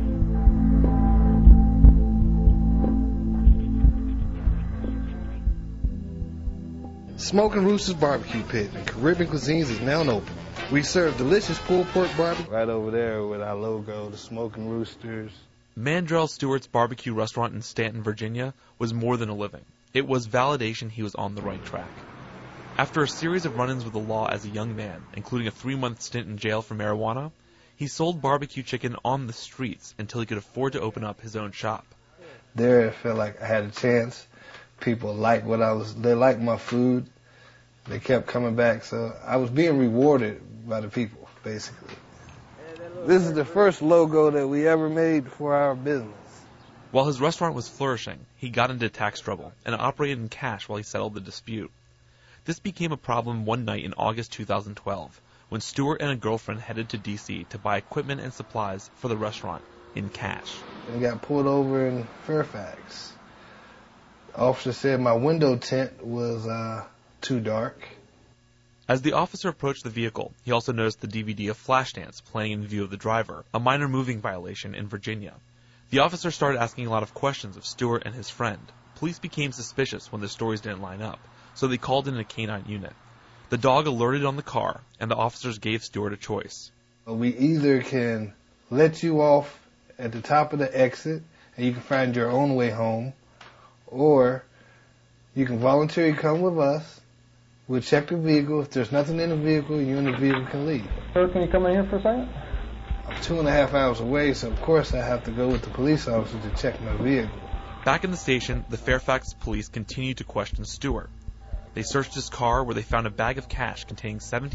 Smoking Roosters Barbecue Pit and Caribbean Cuisines is now open. We serve delicious pulled pork barbecue right over there with our logo, the Smoking Roosters. Mandrell Stewart's barbecue restaurant in Stanton, Virginia was more than a living. It was validation he was on the right track. After a series of run-ins with the law as a young man, including a 3-month stint in jail for marijuana, he sold barbecue chicken on the streets until he could afford to open up his own shop. There it felt like I had a chance. People liked they liked my food. They kept coming back, so I was being rewarded by the people, basically. This is the first logo that we ever made for our business. While his restaurant was flourishing, he got into tax trouble and operated in cash while he settled the dispute. This became a problem one night in August 2012, when Stewart and a girlfriend headed to D.C. to buy equipment and supplies for the restaurant in cash. And got pulled over in Fairfax. The officer said my window tint was too dark. As the officer approached the vehicle, he also noticed the DVD of Flashdance playing in view of the driver, a minor moving violation in Virginia. The officer started asking a lot of questions of Stewart and his friend. Police became suspicious when the stories didn't line up, so they called in a canine unit. The dog alerted on the car, and the officers gave Stewart a choice. We either can let you off at the top of the exit, and you can find your own way home, or you can voluntarily come with us. We'll check the vehicle. If there's nothing in the vehicle, you and the vehicle can leave. Sir, can you come in here for a second? I'm 2.5 hours away, so of course I have to go with the police officer to check my vehicle. Back in the station, the Fairfax police continued to question Stewart. They searched his car, where they found a bag of cash containing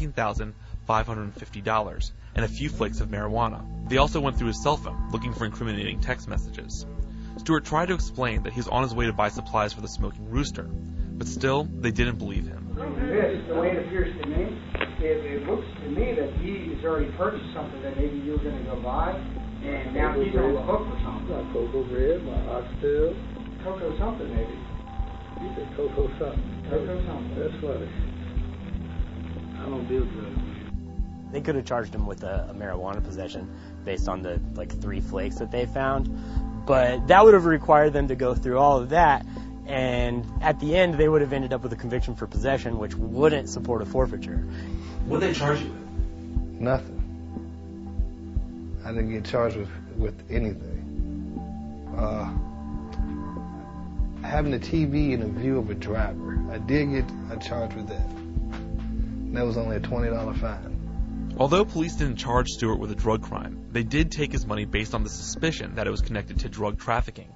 $17,550 and a few flakes of marijuana. They also went through his cell phone, looking for incriminating text messages. Stewart tried to explain that he was on his way to buy supplies for the Smoking Rooster, but still, they didn't believe him. This, the way it appears to me, it looks to me that he has already purchased something that maybe you were going to go buy, and now he's on the hook for something. My cocoa bread, my oxtail. Cocoa something, maybe. You said cocoa something. Cocoa something. That's funny. I don't deal drugs. They could have charged him with a marijuana possession based on the 3 flakes that they found, but that would have required them to go through all of that. And at the end, they would have ended up with a conviction for possession, which wouldn't support a forfeiture. What did they charge you with? Nothing. I didn't get charged with anything. Having a TV in a view of a driver, I did get charged with that. And that was only a $20 fine. Although police didn't charge Stewart with a drug crime, they did take his money based on the suspicion that it was connected to drug trafficking,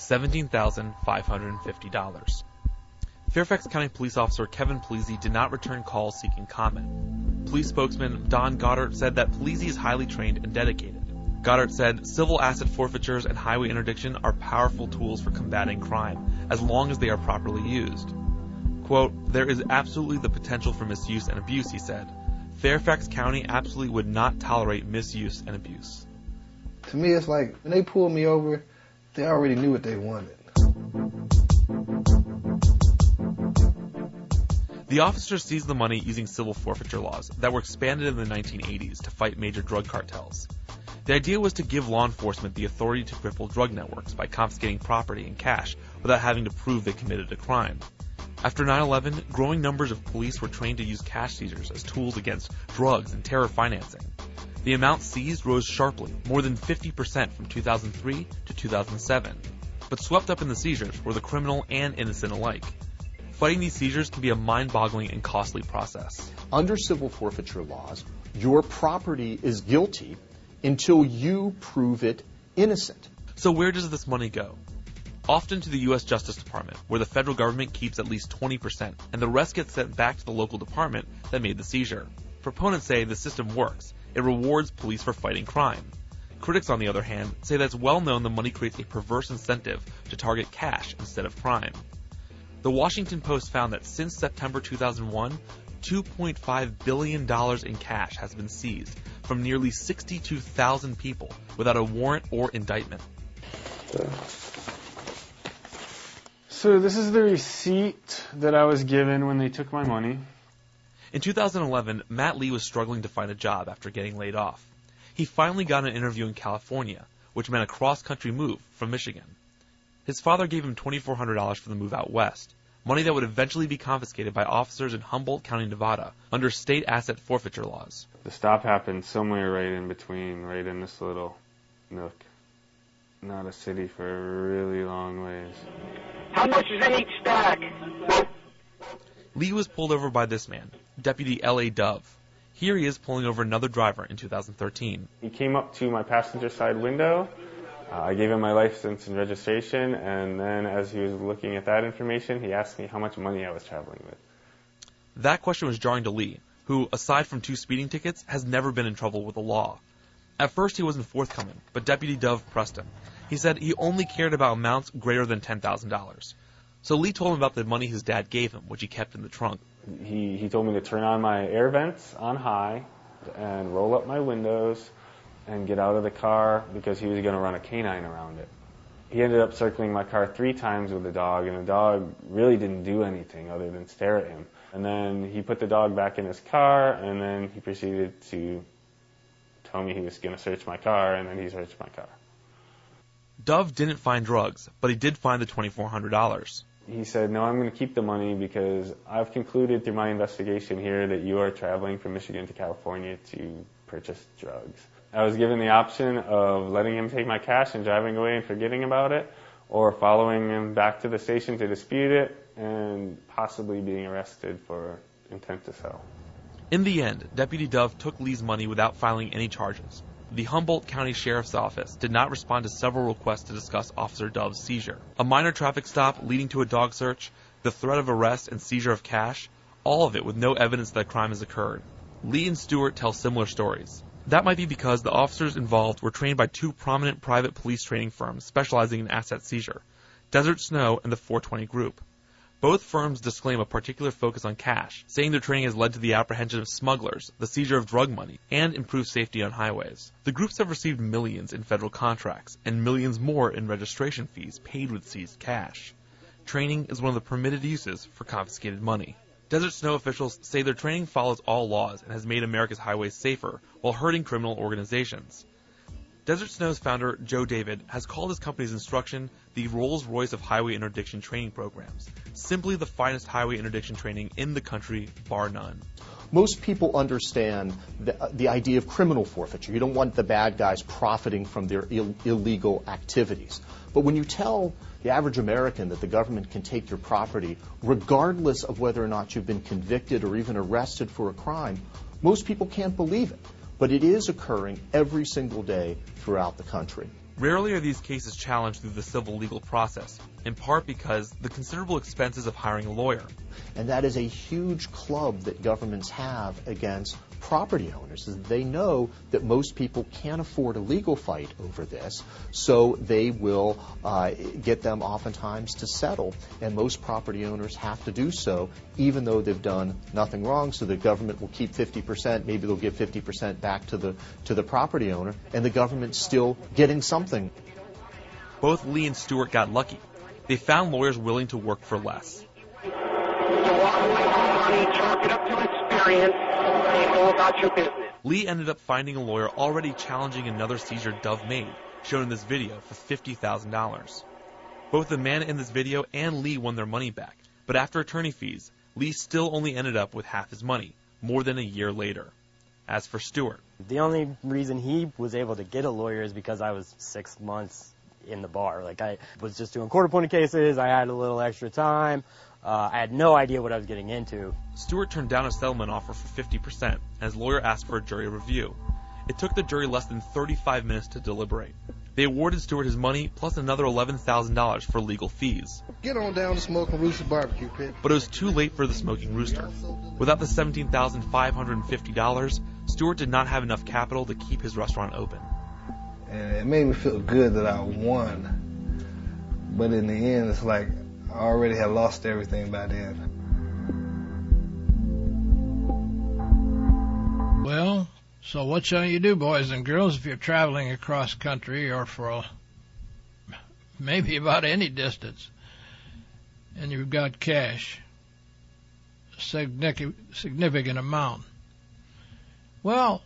$17,550. Fairfax County Police Officer Kevin Polizzi did not return calls seeking comment. Police spokesman Don Goddard said that Polizzi is highly trained and dedicated. Goddard said, civil asset forfeitures and highway interdiction are powerful tools for combating crime, as long as they are properly used. Quote, there is absolutely the potential for misuse and abuse, he said. Fairfax County absolutely would not tolerate misuse and abuse. To me, it's like when they pulled me over, they already knew what they wanted. The officers seized the money using civil forfeiture laws that were expanded in the 1980s to fight major drug cartels. The idea was to give law enforcement the authority to cripple drug networks by confiscating property and cash without having to prove they committed a crime. After 9/11, growing numbers of police were trained to use cash seizures as tools against drugs and terror financing. The amount seized rose sharply, more than 50% from 2003 to 2007. But swept up in the seizures were the criminal and innocent alike. Fighting these seizures can be a mind-boggling and costly process. Under civil forfeiture laws, your property is guilty until you prove it innocent. So where does this money go? often to the U.S. Justice Department, where the federal government keeps at least 20%, and the rest gets sent back to the local department that made the seizure. Proponents say the system works. It rewards police for fighting crime. Critics, on the other hand, say that it's well known the money creates a perverse incentive to target cash instead of crime. The Washington Post found that since September 2001, $2.5 billion in cash has been seized from nearly 62,000 people without a warrant or indictment. So this is the receipt that I was given when they took my money. In 2011, Matt Lee was struggling to find a job after getting laid off. He finally got an interview in California, which meant a cross-country move from Michigan. His father gave him $2,400 for the move out west, money that would eventually be confiscated by officers in Humboldt County, Nevada, under state asset forfeiture laws. The stop happened somewhere right in between, right in this little nook. Not a city for a really long ways. How much is in each stack? Lee was pulled over by this man, Deputy L.A. Dove. Here he is pulling over another driver in 2013. He came up to my passenger side window. I gave him my license and registration, and then as he was looking at that information, he asked me how much money I was traveling with. That question was jarring to Lee, who, aside from 2 speeding tickets, has never been in trouble with the law. At first he wasn't forthcoming, but Deputy Dove pressed him. He said he only cared about amounts greater than $10,000. So Lee told him about the money his dad gave him, which he kept in the trunk. He told me to turn on my air vents on high and roll up my windows and get out of the car because he was going to run a canine around it. He ended up circling my car 3 times with the dog, and the dog really didn't do anything other than stare at him. And then he put the dog back in his car, and then he proceeded to tell me he was going to search my car, and then he searched my car. Dove didn't find drugs, but he did find the $2,400. He said, no, I'm going to keep the money because I've concluded through my investigation here that you are traveling from Michigan to California to purchase drugs. I was given the option of letting him take my cash and driving away and forgetting about it, or following him back to the station to dispute it and possibly being arrested for intent to sell. In the end, Deputy Dove took Lee's money without filing any charges. The Humboldt County Sheriff's Office did not respond to several requests to discuss Officer Dove's seizure. A minor traffic stop leading to a dog search, the threat of arrest and seizure of cash, all of it with no evidence that a crime has occurred. Lee and Stewart tell similar stories. That might be because the officers involved were trained by 2 prominent private police training firms specializing in asset seizure, Desert Snow and the 420 Group. Both firms disclaim a particular focus on cash, saying their training has led to the apprehension of smugglers, the seizure of drug money, and improved safety on highways. The groups have received millions in federal contracts and millions more in registration fees paid with seized cash. Training is one of the permitted uses for confiscated money. Desert Snow officials say their training follows all laws and has made America's highways safer while hurting criminal organizations. Desert Snow's founder, Joe David, has called his company's instruction the Rolls-Royce of highway interdiction training programs, simply the finest highway interdiction training in the country, bar none. Most people understand the idea of criminal forfeiture. You don't want the bad guys profiting from their illegal activities. But when you tell the average American that the government can take your property, regardless of whether or not you've been convicted or even arrested for a crime, most people can't believe it. But it is occurring every single day throughout the country. Rarely are these cases challenged through the civil legal process, in part because the considerable expenses of hiring a lawyer. And that is a huge club that governments have against property owners. They know that most people can't afford a legal fight over this, so they will get them oftentimes to settle. And most property owners have to do so, even though they've done nothing wrong. So the government will keep 50%. Maybe they'll give 50% back to the property owner, and the government's still getting something. Both Lee and Stewart got lucky. They found lawyers willing to work for less. You walk away from money, chalk it up to experience, and go about your business. Lee ended up finding a lawyer already challenging another seizure Dove made, shown in this video, for $50,000. Both the man in this video and Lee won their money back, but after attorney fees, Lee still only ended up with half his money, more than a year later. As for Stewart, the only reason he was able to get a lawyer is because I was 6 months in the bar. Like, I was just doing court-appointed cases. I had a little extra time. I had no idea what I was getting into. Stewart turned down a settlement offer for 50%, and his lawyer asked for a jury review. It took the jury less than 35 minutes to deliberate. They awarded Stewart his money plus another $11,000 for legal fees. Get on down to Smoking Rooster Barbecue Pit. But it was too late for the Smoking Rooster. Without the $17,550, Stewart did not have enough capital to keep his restaurant open. And it made me feel good that I won. But in the end, it's like I already had lost everything by then. Well, so what shall you do, boys and girls, if you're traveling across country or for maybe about any distance and you've got cash, a significant amount? Well,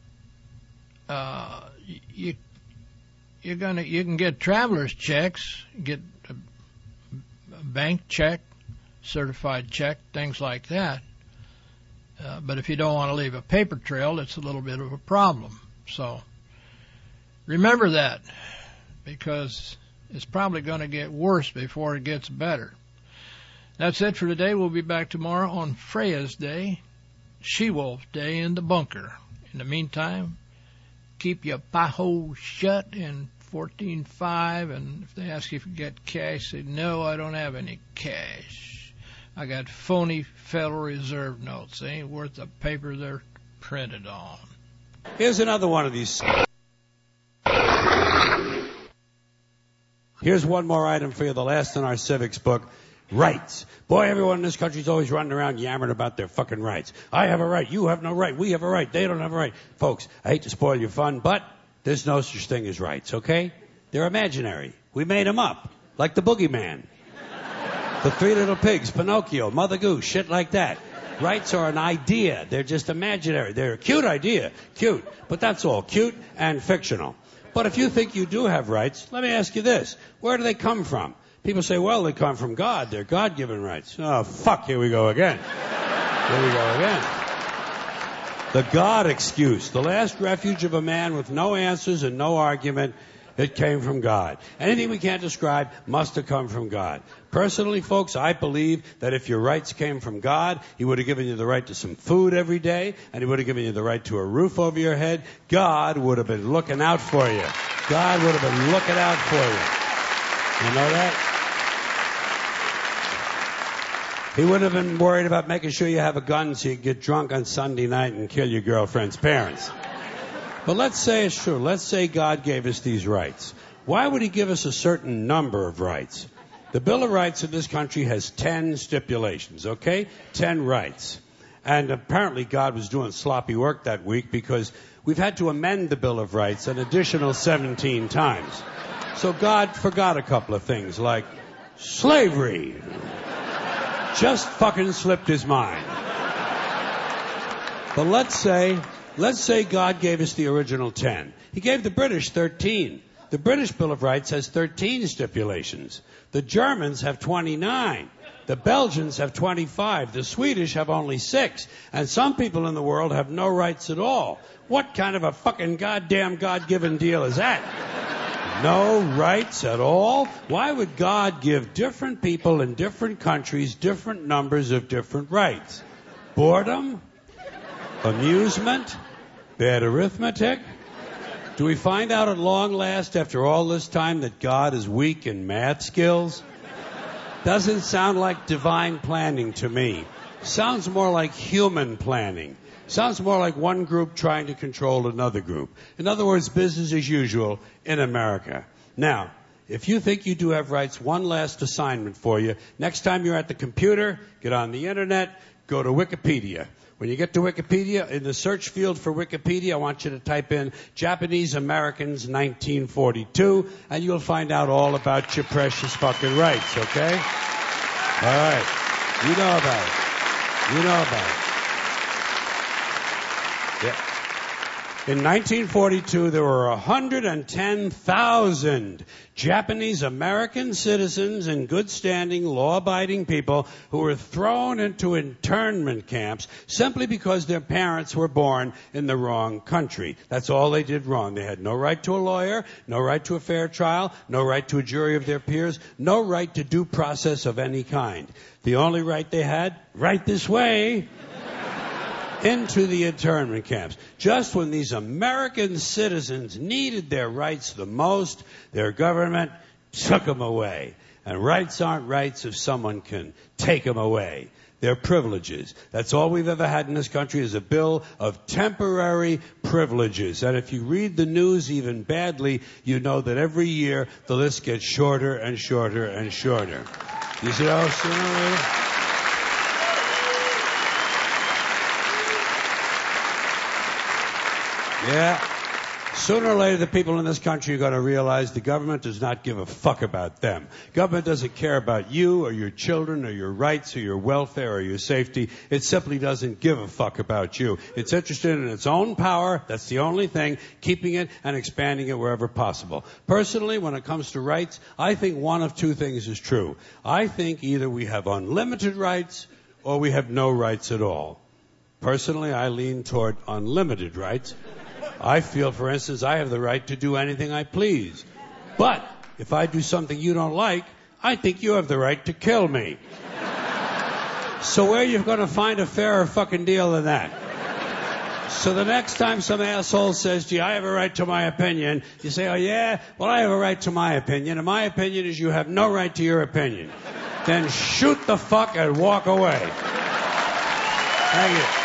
you can get traveler's checks, get a bank check, certified check, things like that. But if you don't want to leave a paper trail, it's a little bit of a problem. So remember that, because it's probably going to get worse before it gets better. That's it for today. We'll be back tomorrow on Freya's Day, She-Wolf Day in the bunker. In the meantime, keep your pie-hole shut in 14.5, and if they ask you if you get cash, say, no, I don't have any cash. I got phony Federal Reserve notes. They ain't worth the paper they're printed on. Here's another one of these. Here's one more item for you, the last in our civics book. Rights. Boy, everyone in this country's always running around yammering about their fucking rights. I have a right. You have no right. We have a right. They don't have a right. Folks, I hate to spoil your fun, but there's no such thing as rights, okay? They're imaginary. We made them up, like the boogeyman. The Three Little Pigs, Pinocchio, Mother Goose, shit like that. Rights are an idea. They're just imaginary. They're a cute idea. Cute. But that's all. Cute and fictional. But if you think you do have rights, let me ask you this. Where do they come from? People say, well, they come from God. They're God-given rights. Oh, fuck, here we go again. Here we go again. The God excuse. The last refuge of a man with no answers and no argument. It came from God. Anything we can't describe must have come from God. Personally, folks, I believe that if your rights came from God, He would have given you the right to some food every day, and He would have given you the right to a roof over your head. God would have been looking out for you. God would have been looking out for you. You know that? He wouldn't have been worried about making sure you have a gun so you can get drunk on Sunday night and kill your girlfriend's parents. But let's say it's true. Let's say God gave us these rights. Why would He give us a certain number of rights? The Bill of Rights in this country has 10 stipulations, okay? 10 rights. And apparently God was doing sloppy work that week because we've had to amend the Bill of Rights an additional 17 times. So God forgot a couple of things, like slavery. Just fucking slipped His mind. But let's say God gave us the original 10. He gave the British 13. The British Bill of Rights has 13 stipulations. The Germans have 29. The Belgians have 25. The Swedish have only 6. And some people in the world have no rights at all. What kind of a fucking goddamn God-given deal is that? No rights at all? Why would God give different people in different countries different numbers of different rights? Boredom? Amusement? Bad arithmetic? Do we find out at long last after all this time that God is weak in math skills? Doesn't sound like divine planning to me. Sounds more like human planning. Sounds more like one group trying to control another group. In other words, business as usual in America. Now, if you think you do have rights, one last assignment for you. Next time you're at the computer, get on the internet, go to Wikipedia. When you get to Wikipedia, in the search field for Wikipedia, I want you to type in Japanese Americans 1942, and you'll find out all about your precious fucking rights, okay? All right. You know about it. You know about it. Yeah. In 1942, there were 110,000 Japanese American citizens and good-standing, law-abiding people who were thrown into internment camps simply because their parents were born in the wrong country. That's all they did wrong. They had no right to a lawyer, no right to a fair trial, no right to a jury of their peers, no right to due process of any kind. The only right they had, right this way, into the internment camps. Just when these American citizens needed their rights the most, their government took them away. And rights aren't rights if someone can take them away. They're privileges. That's all we've ever had in this country is a bill of temporary privileges. And if you read the news even badly, you know that every year the list gets shorter and shorter and shorter. You see how sooner or later? Yeah. Sooner or later, the people in this country are going to realize the government does not give a fuck about them. Government doesn't care about you or your children or your rights or your welfare or your safety. It simply doesn't give a fuck about you. It's interested in its own power. That's the only thing, keeping it and expanding it wherever possible. Personally, when it comes to rights, I think one of two things is true. I think either we have unlimited rights or we have no rights at all. Personally, I lean toward unlimited rights. I feel, for instance, I have the right to do anything I please. But if I do something you don't like, I think you have the right to kill me. So where are you going to find a fairer fucking deal than that? So the next time some asshole says to you, I have a right to my opinion, you say, oh yeah? Well, I have a right to my opinion, and my opinion is you have no right to your opinion. Then shoot the fuck and walk away. Thank you.